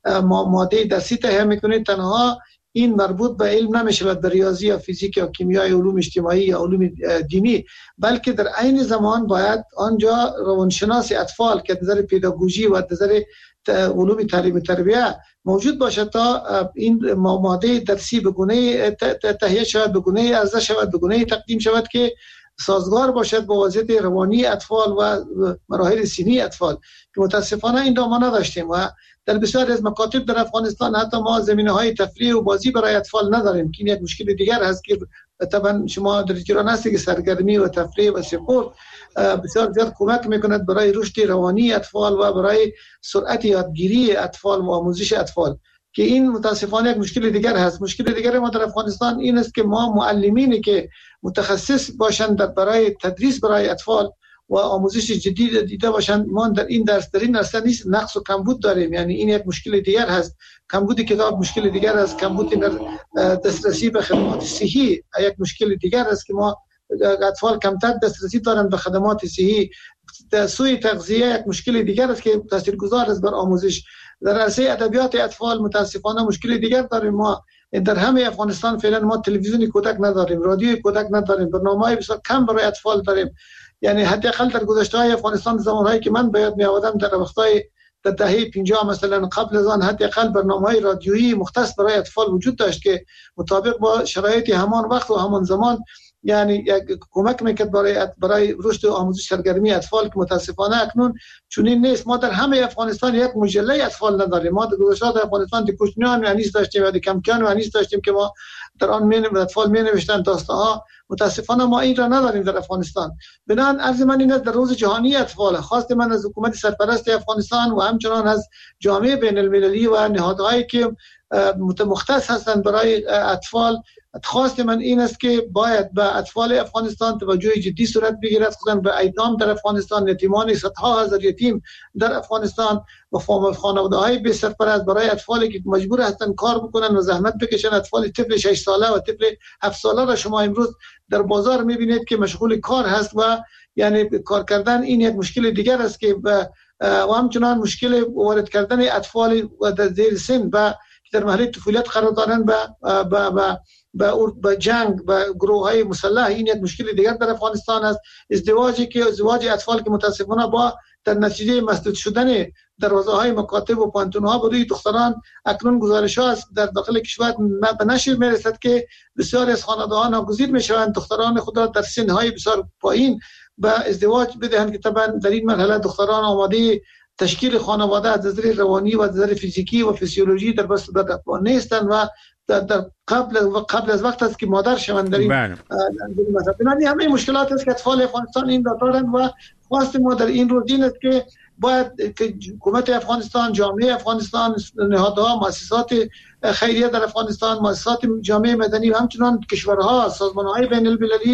ماده درسی تهیه میکنید، تنها این مربوط به علم نمیشود، به ریاضی یا فیزیک یا کیمیا یا علوم اجتماعی یا علوم دینی، بلکه در عین زمان باید آنجا روانشناس اطفال که از نظر پداگوژی و از نظر علوم تعلیم و تربیه موجود باشد تا این ماده درسی به گونه تهیه شود، به گونه عرضه شود، به گونه تقدیم شود که سازگار باشد با وضعیت روانی اطفال و مراحل سنی اطفال که متاسفانه این را ما نداشتیم و در بسیاری از مکاتب در افغانستان حتی ما زمینه‌های تفریح و بازی برای اطفال نداریم که این یک مشکل دیگر هست که طبعا شما در ایران هستی که سرگرمی و تفریح و سپورت بسیار زیاد کمک میکند برای رشد روانی اطفال و برای سرعت یادگیری اطفال و آموزش اطفال، که این متاسفانه یک مشکل دیگر هست. مشکل دیگر ما در افغانستان این است که ما معلمینی که متخصص باشند برای تدریس برای اطفال و آموزش جدید دیده باشند، ما در این درس نیست، نقص و کمبود داریم. یعنی این یک مشکل دیگر هست. کمبود کتاب مشکل دیگر است، کمبود در دسترسی به خدمات صحی یک مشکل دیگر است که ما اطفال کمتر دسترسی دارند به خدمات صحی. سوء تغذیه یک مشکل دیگر است که تاثیرگذار است بر آموزش. در عرصه ادبیات اطفال متاسفانه مشکل دیگر داریم. ما در همه افغانستان فعلا ما تلویزیون کودک نداریم، رادیوی کودک نداریم، برنامه‌های بسیار کم برای اطفال داریم. یعنی حداقل در گذشته‌های افغانستان زمانهایی که من باید می‌آمدم در وقت‌های در دهه 50 مثلا قبل از آن حداقل برنامه‌های رادیویی مختص برای اطفال وجود داشت که مطابق با شرایط همان وقت و همان زمان یعنی یک کمک میکرد برای رشد و آموزش سرگرمی اطفال که متاسفانه اکنون چنین نیست. ما در همه افغانستان یک مجله اطفال نداریم. ما در گذشته افغانستان کوچنیان انیس داشتیم و کمکیان انیس داشتیم که ما در آن اطفال می نوشتن داستان‌ها. متاسفانه ما این را نداریم در افغانستان. بنابراین عرض من این است در روز جهانی اطفال خواست من از حکومت سرپرست افغانستان و همچنان از جامعه بین المللی و نهادهایی که مختص هستند برای اطفال، خواست من این است که باید به اطفال افغانستان توجه جدی صورت بگیرد، خصوصا به ایتام در افغانستان، یتیمان صدها هزار یتیم در افغانستان و خانواده‌های بی سرپرست برای اطفالی که مجبور هستند کار بکنن و زحمت بکشن. اطفال طفل 6 ساله و طفل 7 ساله را شما امروز در بازار می‌بینید که مشغول کار هست و یعنی کار کردن این یک مشکل دیگر است که و همچنان مشکل وارد کردن اطفال در زیر سن و در مرحله طفولیت قرار دارن به جنگ به گروه‌های مسلح، این یک مشکل دیگر در افغانستان است. ازدواج اطفال که متاسفانه با در نتیجه مسدود شدن دروازه‌های مکاتب و پانتون‌ها برای دختران اکنون گزارش‌ها است در داخل کشور به نشر می‌رسد که بسیاری از خانواده‌ها ناگزیر می‌شوند دختران خود را در سن‌های بسیار پایین به ازدواج بدهند که طبعا در این مرحله دختران آماده تشکیل خانواده از نظر روانی و از نظر فیزیکی و فیزیولوژی در بس نیستند و در قبل از وقت است که مادر شوند در این مثلا همه مشکلات است که اطفال افغانستان این دارند و خواست ما در این روز این است که باید که حکومت افغانستان، جامعه افغانستان، نهادها، مؤسسات خیریه در افغانستان، مؤسسات جامعه مدنی و همچنان کشورها، سازمان‌های بین المللی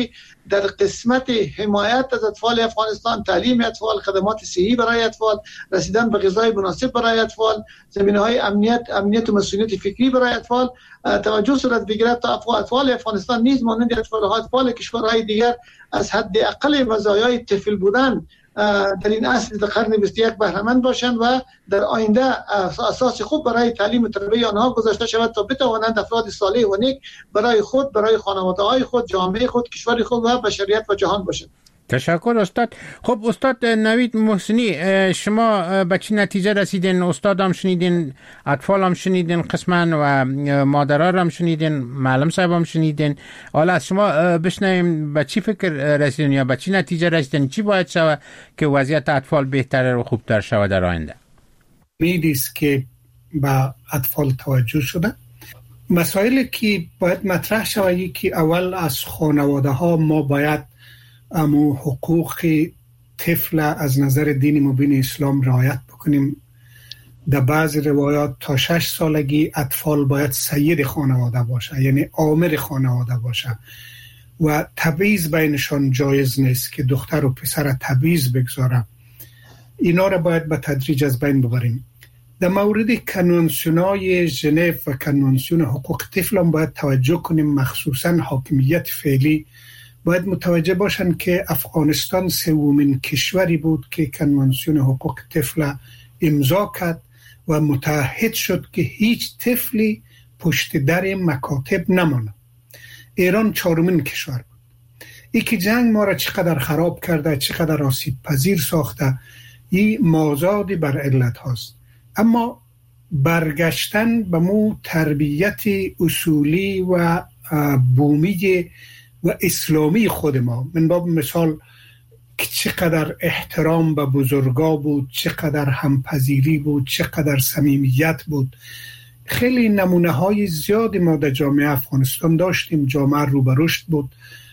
در قسمت حمایت از اطفال افغانستان، تعلیم اطفال، خدمات صحی برای اطفال، رسیدن به غذای مناسب برای اطفال، زمینه‌های امنیت و مسئولیت فکری برای اطفال توجه صورت بگیرد تا اطفال افغانستان نیز مانند اطفال کشورهای دیگر از حد اقل مزایای طفل بودن در این عصر قرن 21 بهره‌مند باشند و در آینده اساس خوب برای تعلیم و تربیت آنها گذاشته شود تا بتوانند افراد صالح و نیک برای خود، برای خانواده‌های خود، جامعه خود، کشور خود و بشریت و جهان باشند. تشکر استاد. خب استاد نوید محسنی، شما به چه نتیجه رسیدین؟ استاد هم شنیدین، اطفال هم شنیدین قسما و مادرها هم شنیدین، معلم صاحب هم شنیدین. حالا از شما بشنویم به چی فکر رسیدین یا به چی نتیجه رسیدین؟ چی باید شود که وضعیت اطفال بهتر و خوبتر شود در آینده؟ میدیست که به اطفال توجه شده. مسائلی که باید مطرح شود که اول از خانواده ها ما باید امو حقوق طفل از نظر دین مبین اسلام رعایت بکنیم. در بعض روایات تا 6 سالگی اطفال باید سید خانواده باشه، یعنی آمر خانواده باشه و تبعیض بینشان جایز نیست که دختر و پسر تبعیض بگذاره. اینا را باید به تدریج از بین ببریم. در مورد کنوانسیونای ژنو و کنوانسیون حقوق طفل هم باید توجه کنیم، مخصوصا حاکمیت فعلی باید متوجه باشن که افغانستان سومین کشوری بود که کنوانسیون حقوق طفل امضا کرد و متعهد شد که هیچ طفلی پشت در مکاتب نمانه. ایران 4مین کشور بود. ای که جنگ ما را چقدر خراب کرده، چقدر آسیب پذیر ساخته، این مازادی بر علت هاست. اما برگشتن به مو تربیت اصولی و بومی و اسلامی خود ما، من باب مثال که چقدر احترام به بزرگا بود، چقدر همپذیری بود، چقدر صمیمیت بود. خیلی نمونه های زیادی ما در جامعه افغانستان داشتیم. جامعه رو به رشد بود،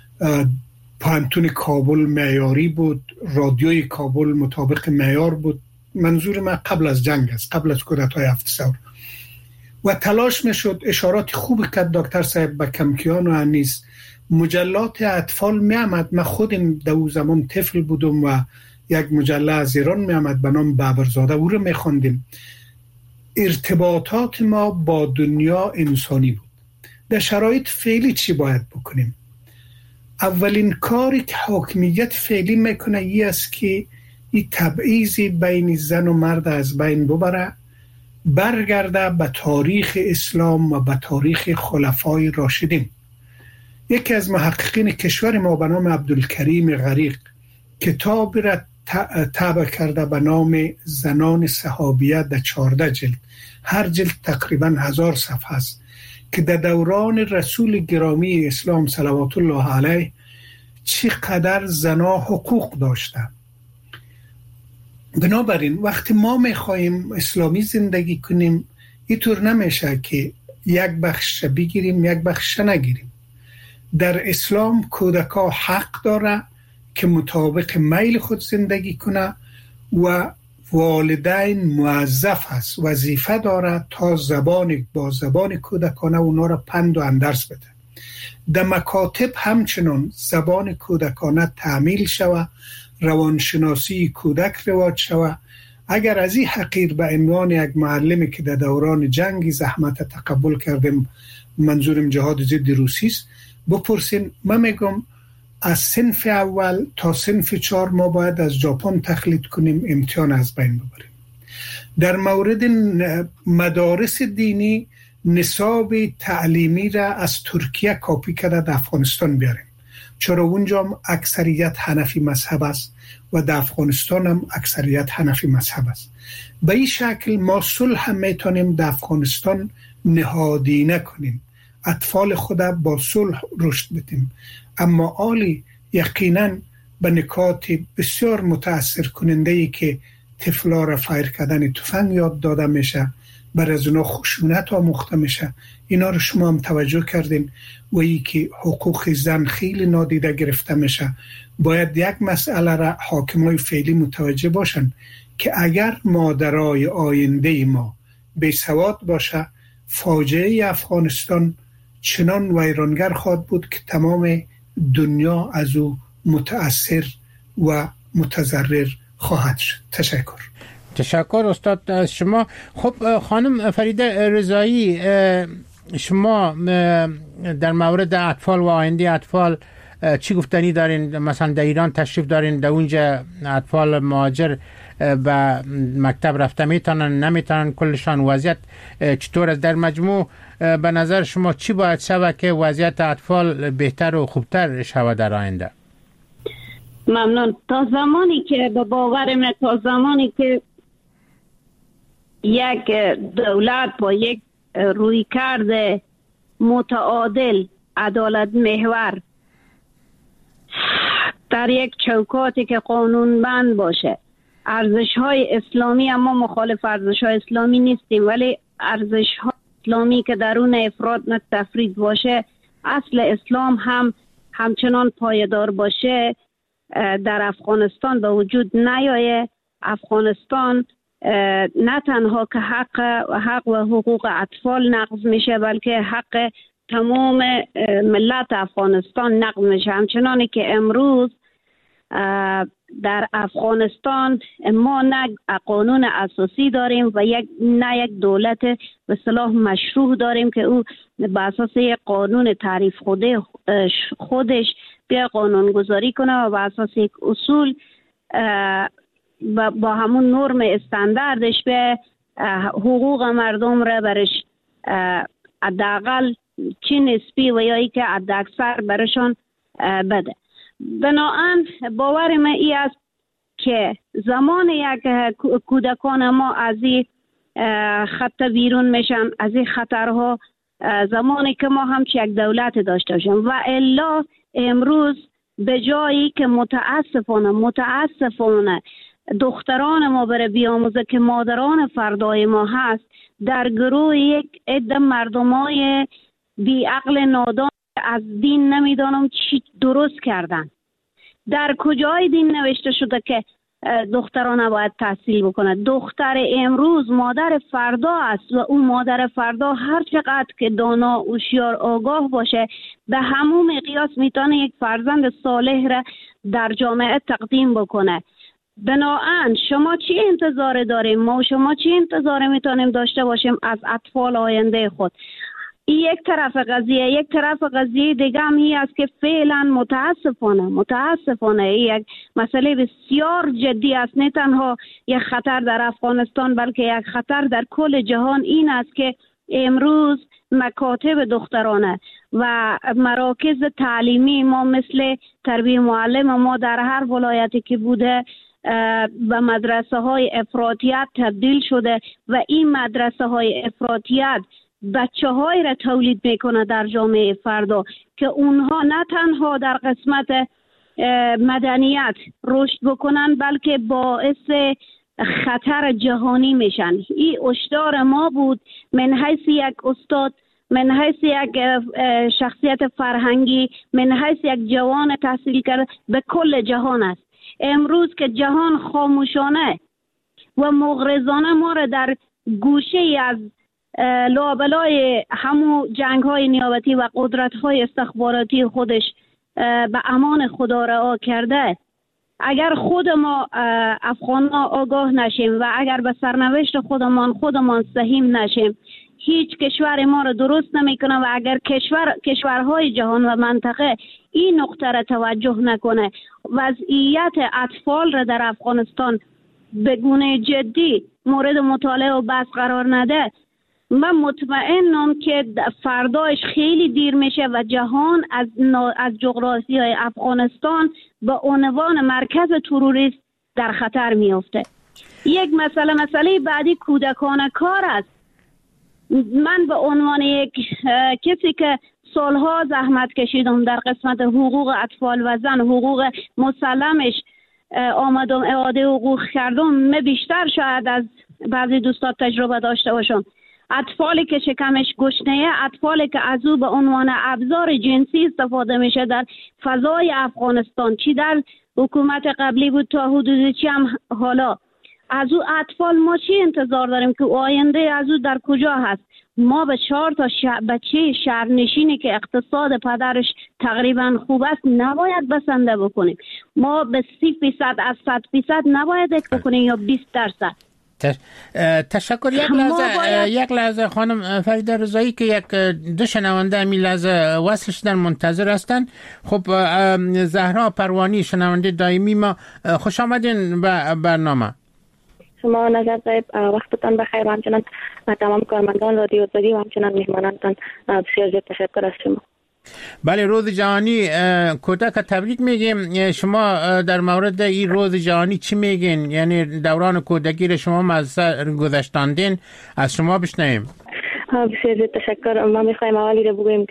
پانتون کابل معیاری بود، رادیوی کابل مطابق معیار بود. منظور من قبل از جنگ است، قبل از کودتای 7 سال. و تلاش میشد. اشارات خوبی که دکتر صاحب به کمکیان و انیس مجلات اطفال می آمد. من خودم در زمان طفل بودم و یک مجله از ایران می آمد به نام بابرزاده، او رو می خوندیم. ارتباطات ما با دنیا انسانی بود. در شرایط فعلی چی باید بکنیم؟ اولین کاری که حاکمیت فعلی میکنه ای است که این تبعیضی بین زن و مرد از بین ببره، برگرده به تاریخ اسلام و به تاریخ خلفای راشدین. یکی از محققین کشور ما به نام عبدالکریم غریق کتابی را طبع کرده به نام زنان صحابیه در 14 جلد. هر جلد تقریبا 1000 صفحه است که در دوران رسول گرامی اسلام صلوات الله علیه چقدر زنا حقوق داشتند. بنابراین وقتی ما میخواییم اسلامی زندگی کنیم، اینطور نمیشه که یک بخش بگیریم یک بخش نگیریم. در اسلام کودکا حق داره که مطابق میل خود زندگی کنه و والدین موظف هست، وظیفه داره تا با زبان کودکانه اونا را پند و اندرس بده. در مکاتب همچنان زبان کودکانه تعمیل شوه، روانشناسی کودک رواج شوه. اگر از این حقیر به عنوان یک معلمی که در دوران جنگی زحمت تقبل کردم، منظورم جهاد ضد روسیه است، بپرسین. من میگم از صنف اول تا صنف 4 ما باید از ژاپن تقلید کنیم، امتحان از بین ببریم. در مورد مدارس دینی نصاب تعلیمی را از ترکیه کاپی کرده در افغانستان بیاریم، چرا اونجا هم اکثریت حنفی مذهب است و در افغانستان هم اکثریت حنفی مذهب است. به این شکل ما صلح هم میتونیم در افغانستان نهادینه کنیم، اطفال خود با صلح رشد بدیم. اما عالی یقینا به نکات بسیار متاثر کننده ای که طفلا را فایر کردن تفنگ یاد داده میشه، بر از اونا خشونت آموخته میشه. اینا رو شما هم توجه کردین. و ای که حقوق زن خیلی نادیده گرفته میشه. باید یک مسئله را حاکمای فعلی متوجه باشن که اگر مادرای آینده ما بیسواد باشه، فاجعه افغانستان چنان ویرانگر خواهد بود که تمام دنیا از او متأثر و متضرر خواهد شد. تشکر استاد از شما. خب خانم فریده رضایی، شما در مورد اطفال و آینده اطفال چی گفتنی دارین؟ مثلا در ایران تشریف دارین، در اونجا اطفال مهاجر و مکتب رفته میتونن نمیتونن، کلشان وضعیت چطور است؟ در مجموع به نظر شما چی باید شود که وضعیت اطفال بهتر و خوبتر شود در آینده؟ ممنون. تا زمانی که به باورم، تا زمانی که یک دولت با یک رویکرد متعادل، عدالت محور، در یک چوکاتی که قانونمند باشه، ارزش‌های اسلامی، اما مخالف ارزش‌های اسلامی نیستیم، ولی ارزش‌های اسلامی که درون افراد نه تفرید باشه، اصل اسلام هم همچنان پایدار باشه، در افغانستان به وجود نیایه. افغانستان نه تنها که حق و حقوق اطفال نقض میشه، بلکه حق تمام ملت افغانستان نقض میشه. همچنانی که امروز در افغانستان ما نه قانون اساسی داریم و نه یک دولت به اصطلاح مشروع داریم که او به اساس یک قانون تعریف خودش بیا قانون گذاری کنه و به اساس یک اصول با همون نرم استانداردش به حقوق مردم را برش حداقل چی نسبی و یا ای که حداکثر برشان بده. بنابراین باور من ای است که زمان یک کودکان ما از این خط بیرون میشن، از این خطرها، زمانی که ما هم یک دولت داشته باشیم. و الا امروز به جایی که متاسفانه دختران ما بره بیاموزه که مادران فردای ما هست، در گروه یک عده مردمای بی عقل نادان از دین نمیدانم چی درست کردن. در کجای دین نوشته شده که دختران باید تحصیل بکنه؟ دختر امروز مادر فردا است و اون مادر فردا هر چقدر که دانا، هوشیار، آگاه باشه، به همون مقیاس میتونه یک فرزند صالح را در جامعه تقدیم بکنه. بنابراین شما چی انتظار داریم؟ ما و شما چی انتظار میتونیم داشته باشیم از اطفال آینده خود؟ یک طرف قضیه دیگه هم این است که فعلا متاسفانه یک مسئله بسیار جدی است، نه تنها یک خطر در افغانستان بلکه یک خطر در کل جهان. این است که امروز مکاتب دخترانه و مراکز تعلیمی ما مثل تربیه معلم ما در هر ولایتی که بوده و مدرسه های افراطیت تبدیل شده و این مدرسه های افراطیت بچه های را تولید میکنه در جامعه فردا که اونها نه تنها در قسمت مدنیت رشد بکنن بلکه باعث خطر جهانی میشن. این هشدار ما بود من حیث یک استاد، من حیث یک شخصیت فرهنگی، من حیث یک جوان تحصیل کرده به کل جهان است. امروز که جهان خاموشانه و مغرضانه ما را در گوشه از لابلای همو جنگ های نیابتی و قدرت های استخباراتی خودش به امان خدا رها کرده، اگر خود ما افغان ها آگاه نشیم و اگر به سرنوشت خودمان سهیم نشیم، هیچ کشور ما را درست نمیکنه. و اگر کشورهای جهان و منطقه این نقطه را توجه نکنه، وضعیت اطفال را در افغانستان به گونه جدی مورد مطالعه و بحث قرار نده، من مطمئنم که فردایش خیلی دیر میشه و جهان از جغرافیای افغانستان به عنوان مرکز تروریست در خطر میفته. یک مسئله بعدی کودکان کار است. من به عنوان یک کسی که سالها زحمت کشیدم در قسمت حقوق اطفال و زن، حقوق مسلمش آمدم اعاده حقوق کردم، بیشتر شاید از بعضی دوستان تجربه داشته باشم. اطفالی که شکمش گشنه، اطفالی که از او به عنوان ابزار جنسی استفاده میشه در فضای افغانستان، چی در حکومت قبلی بود تا حدودی چی هم حالا، از او اطفال ما چی انتظار داریم که آینده از او در کجا هست؟ ما به 4 تا بچه شهرنشینی که اقتصاد پدرش تقریبا خوب است نباید بسنده بکنیم. ما به 30% از 100% نباید بکنیم یا 20%. تشکر. یک لحظه خانم فریده رضایی که دو شنونده امی لحظه وصلش در منتظر هستن. خب زهرا پروانی شنونده دائمی ما، خوش آمدین به برنامه. شما نظر صاحب وقتتان بخیر و همچنان تمام کارمندان رادیو آزادی و همچنان مهمانانتان بسیار زیاد تشکر از شما. بله، روز جهانی کودک تبریک میگیم. شما در مورد این روز جهانی چی میگین؟ یعنی دوران کودکی رو شما از سر گذشتاندین، از شما بشنویم. بسیار زیاد تشکر. ما میخوایم اولی رو بگوییم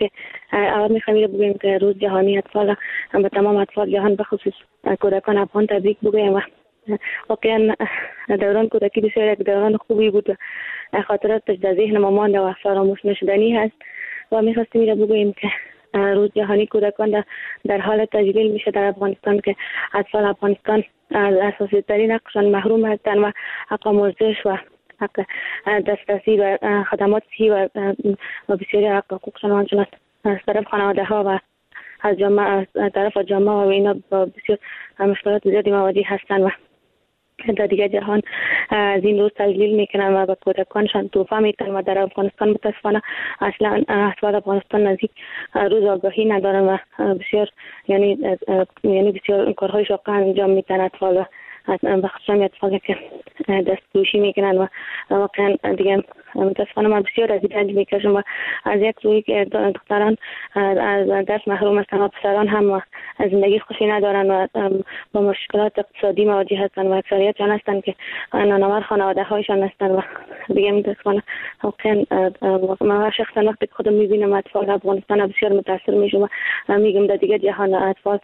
که روز جهانی اطفال به تمام اطفال جهان به خصوص کودکان افغان تبریک بگوییم. واقعا دوران کودکی بسیار یک دوران خوبی بود و خاطراتش در ذهن ما مانده و فراموش نشدنی هست و میخواستیم این رو بگوییم که روز جهانی کودکان در حال تجلیل میشه در افغانستان که اطفال افغانستان از اساسی ترین حقشان محروم هستند و حق آموزش و حق دسترسی و خدمات صحی و بسیاری حق حقوقشان همچنان از طرف خانواده ها و از طرف جامعه و اینا با بسیار مشکلات زیادی مواجه هستند و در دیگه جهان از این روز تجلیل میکنن و به کودکانشان تحفه میتن و در افغانستان متاسفانه اصلا اطفال افغانستان نزدیک روز آگاهی ندارن و بسیار یعنی بسیار کارهای شاقه انجام میتن اطفال و بخصوصا اطفالی که دستفروشی میکنن و واقعا دیگه متاسفانه ما بسیار از این رنج میکشم و از یک روی که دختران از درس محروم هستن و پسران هم و زندگی خوشی ندارن و با مشکلات اقتصادی مواجه هستن و اکثریت جان هستن که نانآور خانواده هایشان هستن و دیگه متاسفانه واقعا من شخصا وقتی خودم میبینم اطفال افغانستان بسیار متاثر میشم و میگم در دیگه جهان اطفال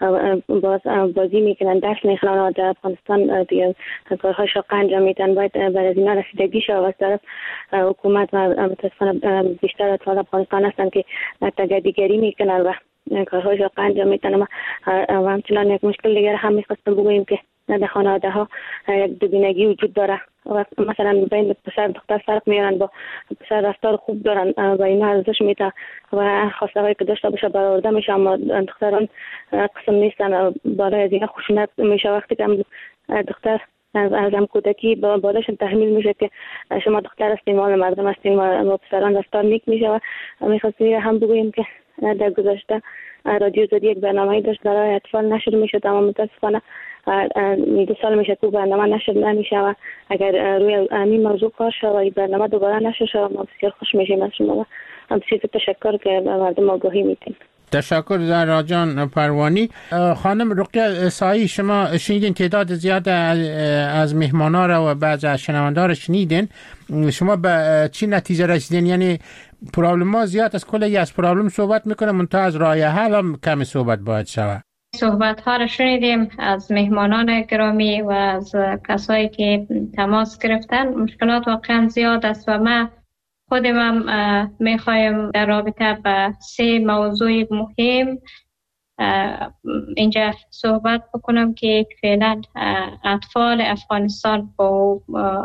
بازی میکنن، درس میخونن و در افغانستان دیگه کارهای شاقه انجام میدن. باید برای از اینا رسیدگی شود از طرف حکومت و متاسفانه بیشتر اطفال افغانستان هستن که تجدیدگری میکنن و کارهای شاقه انجام میدن و همچنان یک مشکل دیگر هم میخواستم بگوییم که در خانواده ها یک دوگانگی وجود داره و مثلا بین پسر دختر فرق میارن، با پسر رفتار خوب دارن و اینا ارزش میده و خواسته هایی که داشته باشه برآورده میشه، اما دختران قسم نیستن. بالای از اینا خشونت میشه وقتی که دختر از هم کودکی بالاشون تحمیل میشه که شما دختر هستین، مال مردم هستین و پسران رفتار نیک میشه و میخواستیم هم بگوییم که در گذشته رادیو آزادی یک برنامه‌ای داشت برای اطفال نشر میشد، اما متاسفانه 2 سال میشه که برنامه نشر نمیشه و اگر روی این موضوع کار شد و این برنامه دوباره نشر شد ما بسیار خوش میشیم از شما و بسیار تشکر که مردم آگاهی میدین. تشکر زهرا جان پروانی. خانم رقیه سایی، شما شنیدین تعداد زیاد از مهمانا را و بعضی از شنونده را شنیدین، شما به چی نتیجه رسیدین؟ یعنی پرابلم ها زیاد از کلی از پرابلم صحبت میکنه، منتها از راه حل هم کمی صحبت باید شود. صحبت ها را شنیدیم از مهمانان گرامی و از کسایی که تماس گرفتن. مشکلات واقعا زیاد است و ما خودم میخوایم در رابطه با 3 موضوع مهم اینجا صحبت بکنم که فعلا اطفال افغانستان با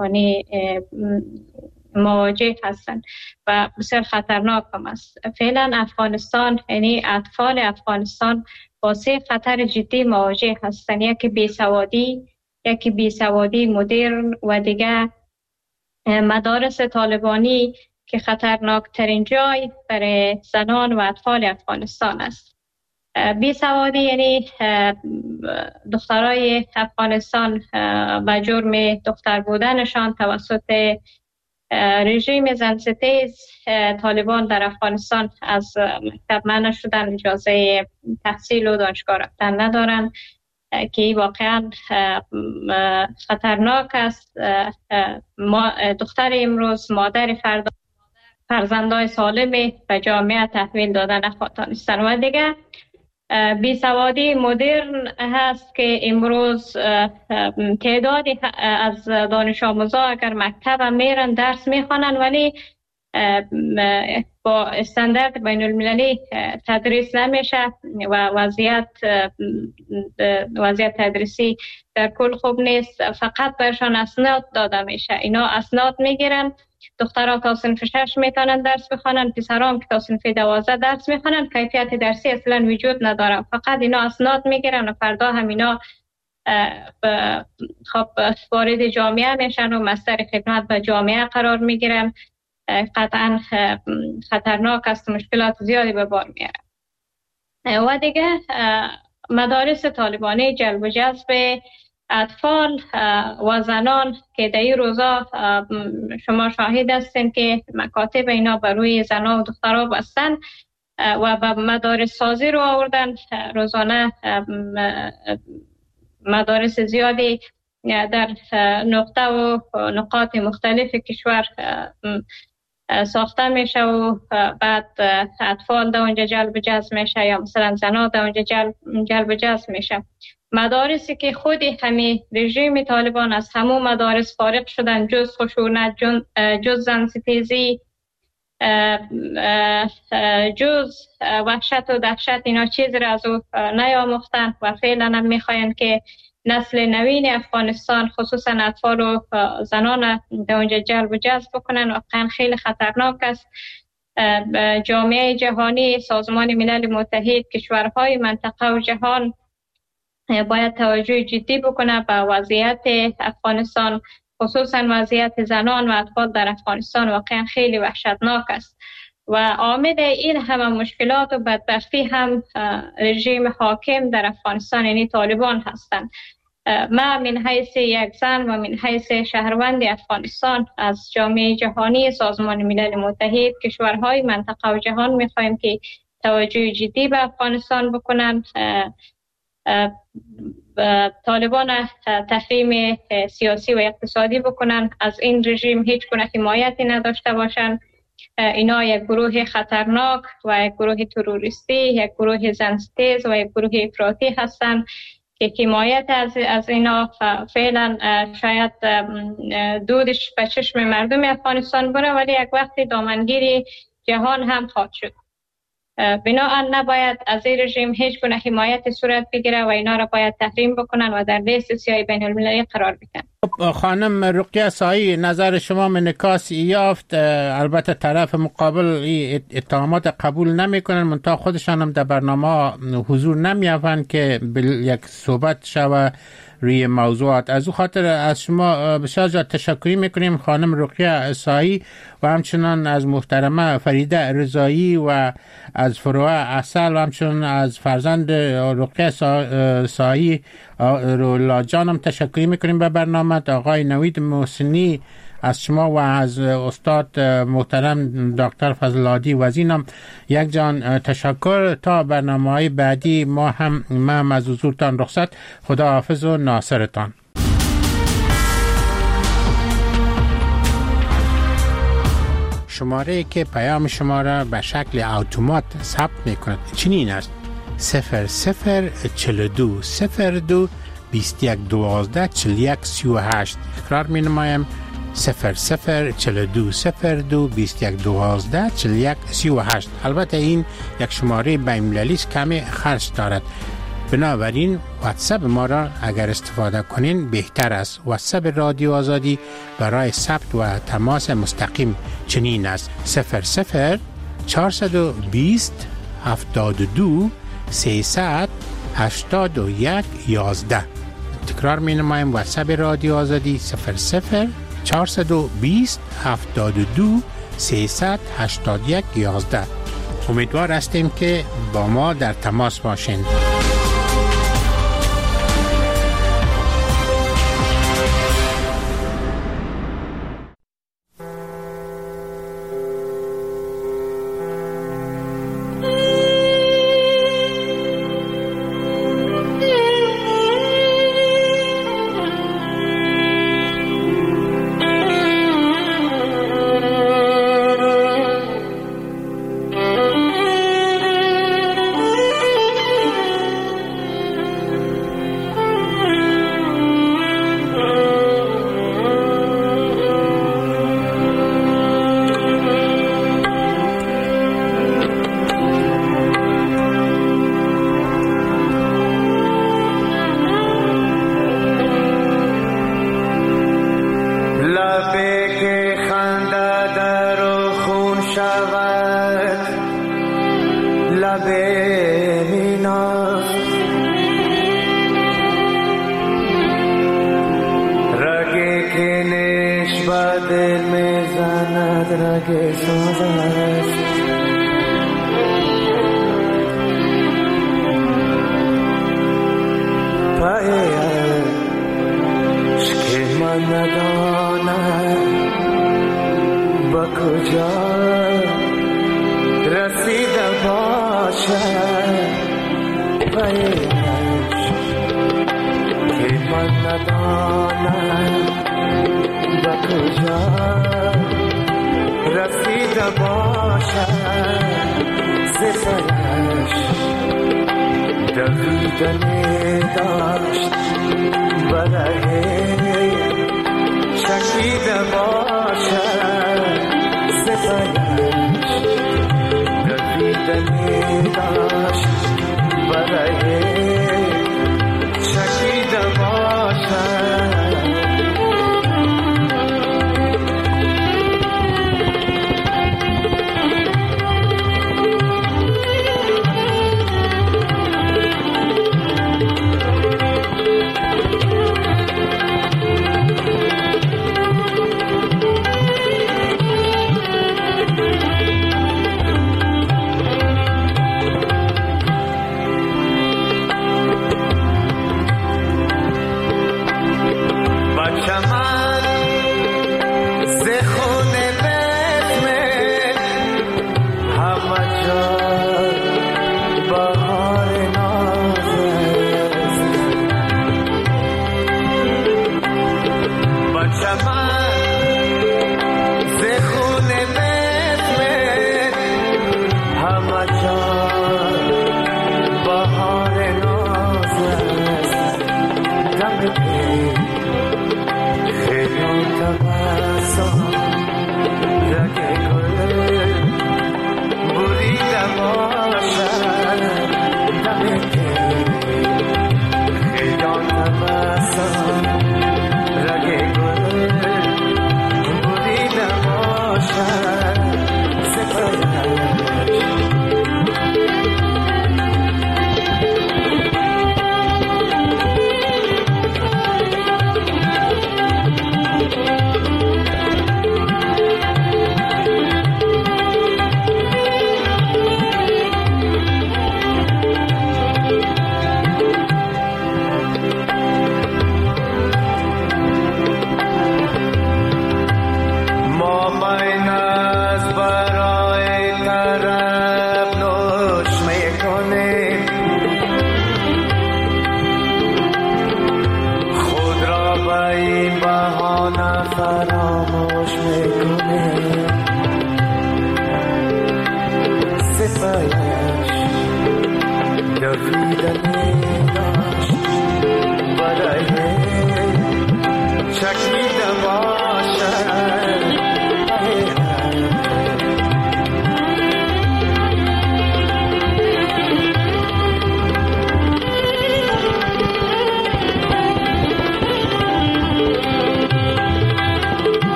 مواجه هستند و بسیار خطرناک هم است. فعلا افغانستان یعنی اطفال افغانستان با 3 خطر جدی مواجه هستند. یکی بیسوادی مدرن و دیگه مدارس طالبانی که خطرناک ترین جای برای زنان و اطفال افغانستان است. بیسوادی یعنی دخترای افغانستان به جرم دختر بودنشان توسط رژیم زنستیز طالبان در افغانستان از مکتب منع شدن، اجازه تحصیل و دانشگاه رفتن ندارن که واقعا خطرناک است. دختر امروز مادر فردا فرزندای سالم به جامعه تحویل دادن نخواهند. و دیگه بیسوادی مدرن هست که امروز تعدادی از دانش آموزا اگر مکتب هم میرن درس میخوانن ولی با استاندارد بین المللی تدریس نمیشه و وضعیت تدریسی در کل خوب نیست. فقط برشان اسناد داده میشه. اینا اسناد میگیرن دخترها تا صنف 6 میتونن درس بخوانن، پسرها هم که تا صنف 12 درس میخوانن. کیفیت درسی اصلا وجود نداره، فقط اینا اسناد میگیرن و فردا هم اینا خب وارد جامعه میشن و مصدر خدمت به جامعه قرار میگیرن. قطعا خطرناک است، مشکلات زیادی به بار میاره. و دیگه مدارس طالبانی جلب و جذب اطفال و زنان که در این روزا شما شاهد هستین که مکاتب اینا بر روی زنان و دخترها بستن و به مدارس سازی رو آوردن. روزانه مدارس زیادی در نقطه و نقاط مختلف کشور ساخته میشه و بعد اطفال در اونجا جلب جذب میشه یا مثلا زنان در اونجا جلب جذب میشه. مدارسی که خودی همین رژیم طالبان از همون مدارس فارغ شدن، جز خشونت، جز زنستیزی، جز وحشت و دهشت، اینا چیزی را از او نیاموختن و فعلا هم میخواین که نسل نوین افغانستان خصوصا اطفال و زنان در اونجا جلب و جذب بکنن. واقعا خیلی خطرناک است. جامعه جهانی، سازمان ملل متحد، کشورهای منطقه و جهان باید توجه جدی بکنه به وضعیت افغانستان، خصوصا وضعیت زنان و اطفال در افغانستان. واقعا خیلی وحشتناک است و عامل این همه مشکلات و بدبختی هم رژیم حاکم در افغانستان یعنی طالبان هستند. ما من حیث یک زن و من حیث شهروند افغانستان از جامعه جهانی، سازمان ملل متحد، کشورهای منطقه و جهان میخوایم که توجه جدی به افغانستان بکنند. طالبان تحریم سیاسی و اقتصادی بکنن، از این رژیم هیچ گونه حمایتی نداشته باشند. اینا یک گروه خطرناک و یک گروه تروریستی، یک گروه زنستیز و یک گروه افراطی هستند که حمایت از اینا فعلا شاید دودش به چشم مردم افغانستان بره، ولی یک وقتی دامنگیری جهان هم خواهد شد. بنابراین نباید از این رژیم هیچ گونه حمایت صورت بگیره و اینا را باید تحریم بکنن و در لیست سیاه بین المللی قرار بدن. خانم رقیه سایی، نظر شما انعکاس یافت. البته طرف مقابل اتهامات قبول نمیکنن، منتها خودشان هم در برنامه حضور نمی‌یابند که یک صحبت شوه روی موضوعات. از او خاطر از شما بسیار زیاد تشکر میکنیم خانم رقیه سایی و همچنان از محترمه فریده رضایی و از فروع اصل و همچنان از فرزند رقیه سایی رولاجان هم تشکر میکنیم به برنامه. آقای نوید محسنی از شما و از استاد محترم دکتر فضل‌الهادی وزینم یک جان تشکر. تا برنامه‌های بعدی ما هم از حضورتان رخصت. خدا حافظ و ناصرتان. شماره که پیام شما را به شکل اتومات ثبت می‌کند چنین است: 0042 02 21 12 41 38. تکرار می‌نمایم: 0042 02 21 12 41 38. البته این یک شماره بین‌المللی است، کمی خرج دارد، بنابراین واتساپ ما را اگر استفاده کنین بهتر است. واتساپ رادیو آزادی برای ثبت و تماس مستقیم چنین است: 00 420 72 300 81 11. تکرار می نمایم: واتساپ رادیو آزادی 00 420 72 300 81 11. امیدوار هستیم که با ما در تماس باشین. صد رگ ساز است عشق من ندانم با کجا رسیده باشد که من ندانم با کجا رسیده باشد سفرش دویدنی داشت برای چکیده باشد سفرش دویدنی داشت برای چکیده باشد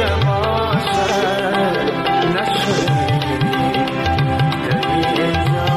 نشد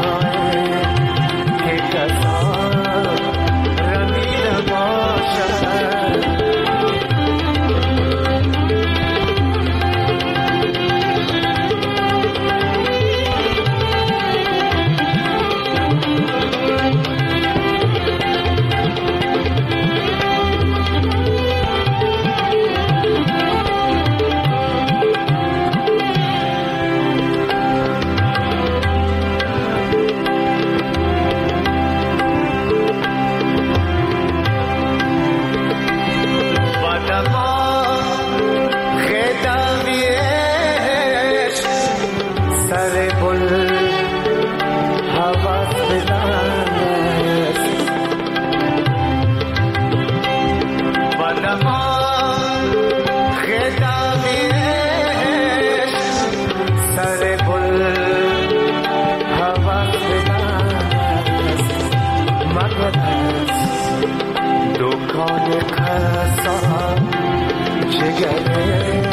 سر گل حواس بدنست بادمان خدامیش سر گل حواس بدنست مگر از دکان کسان جگره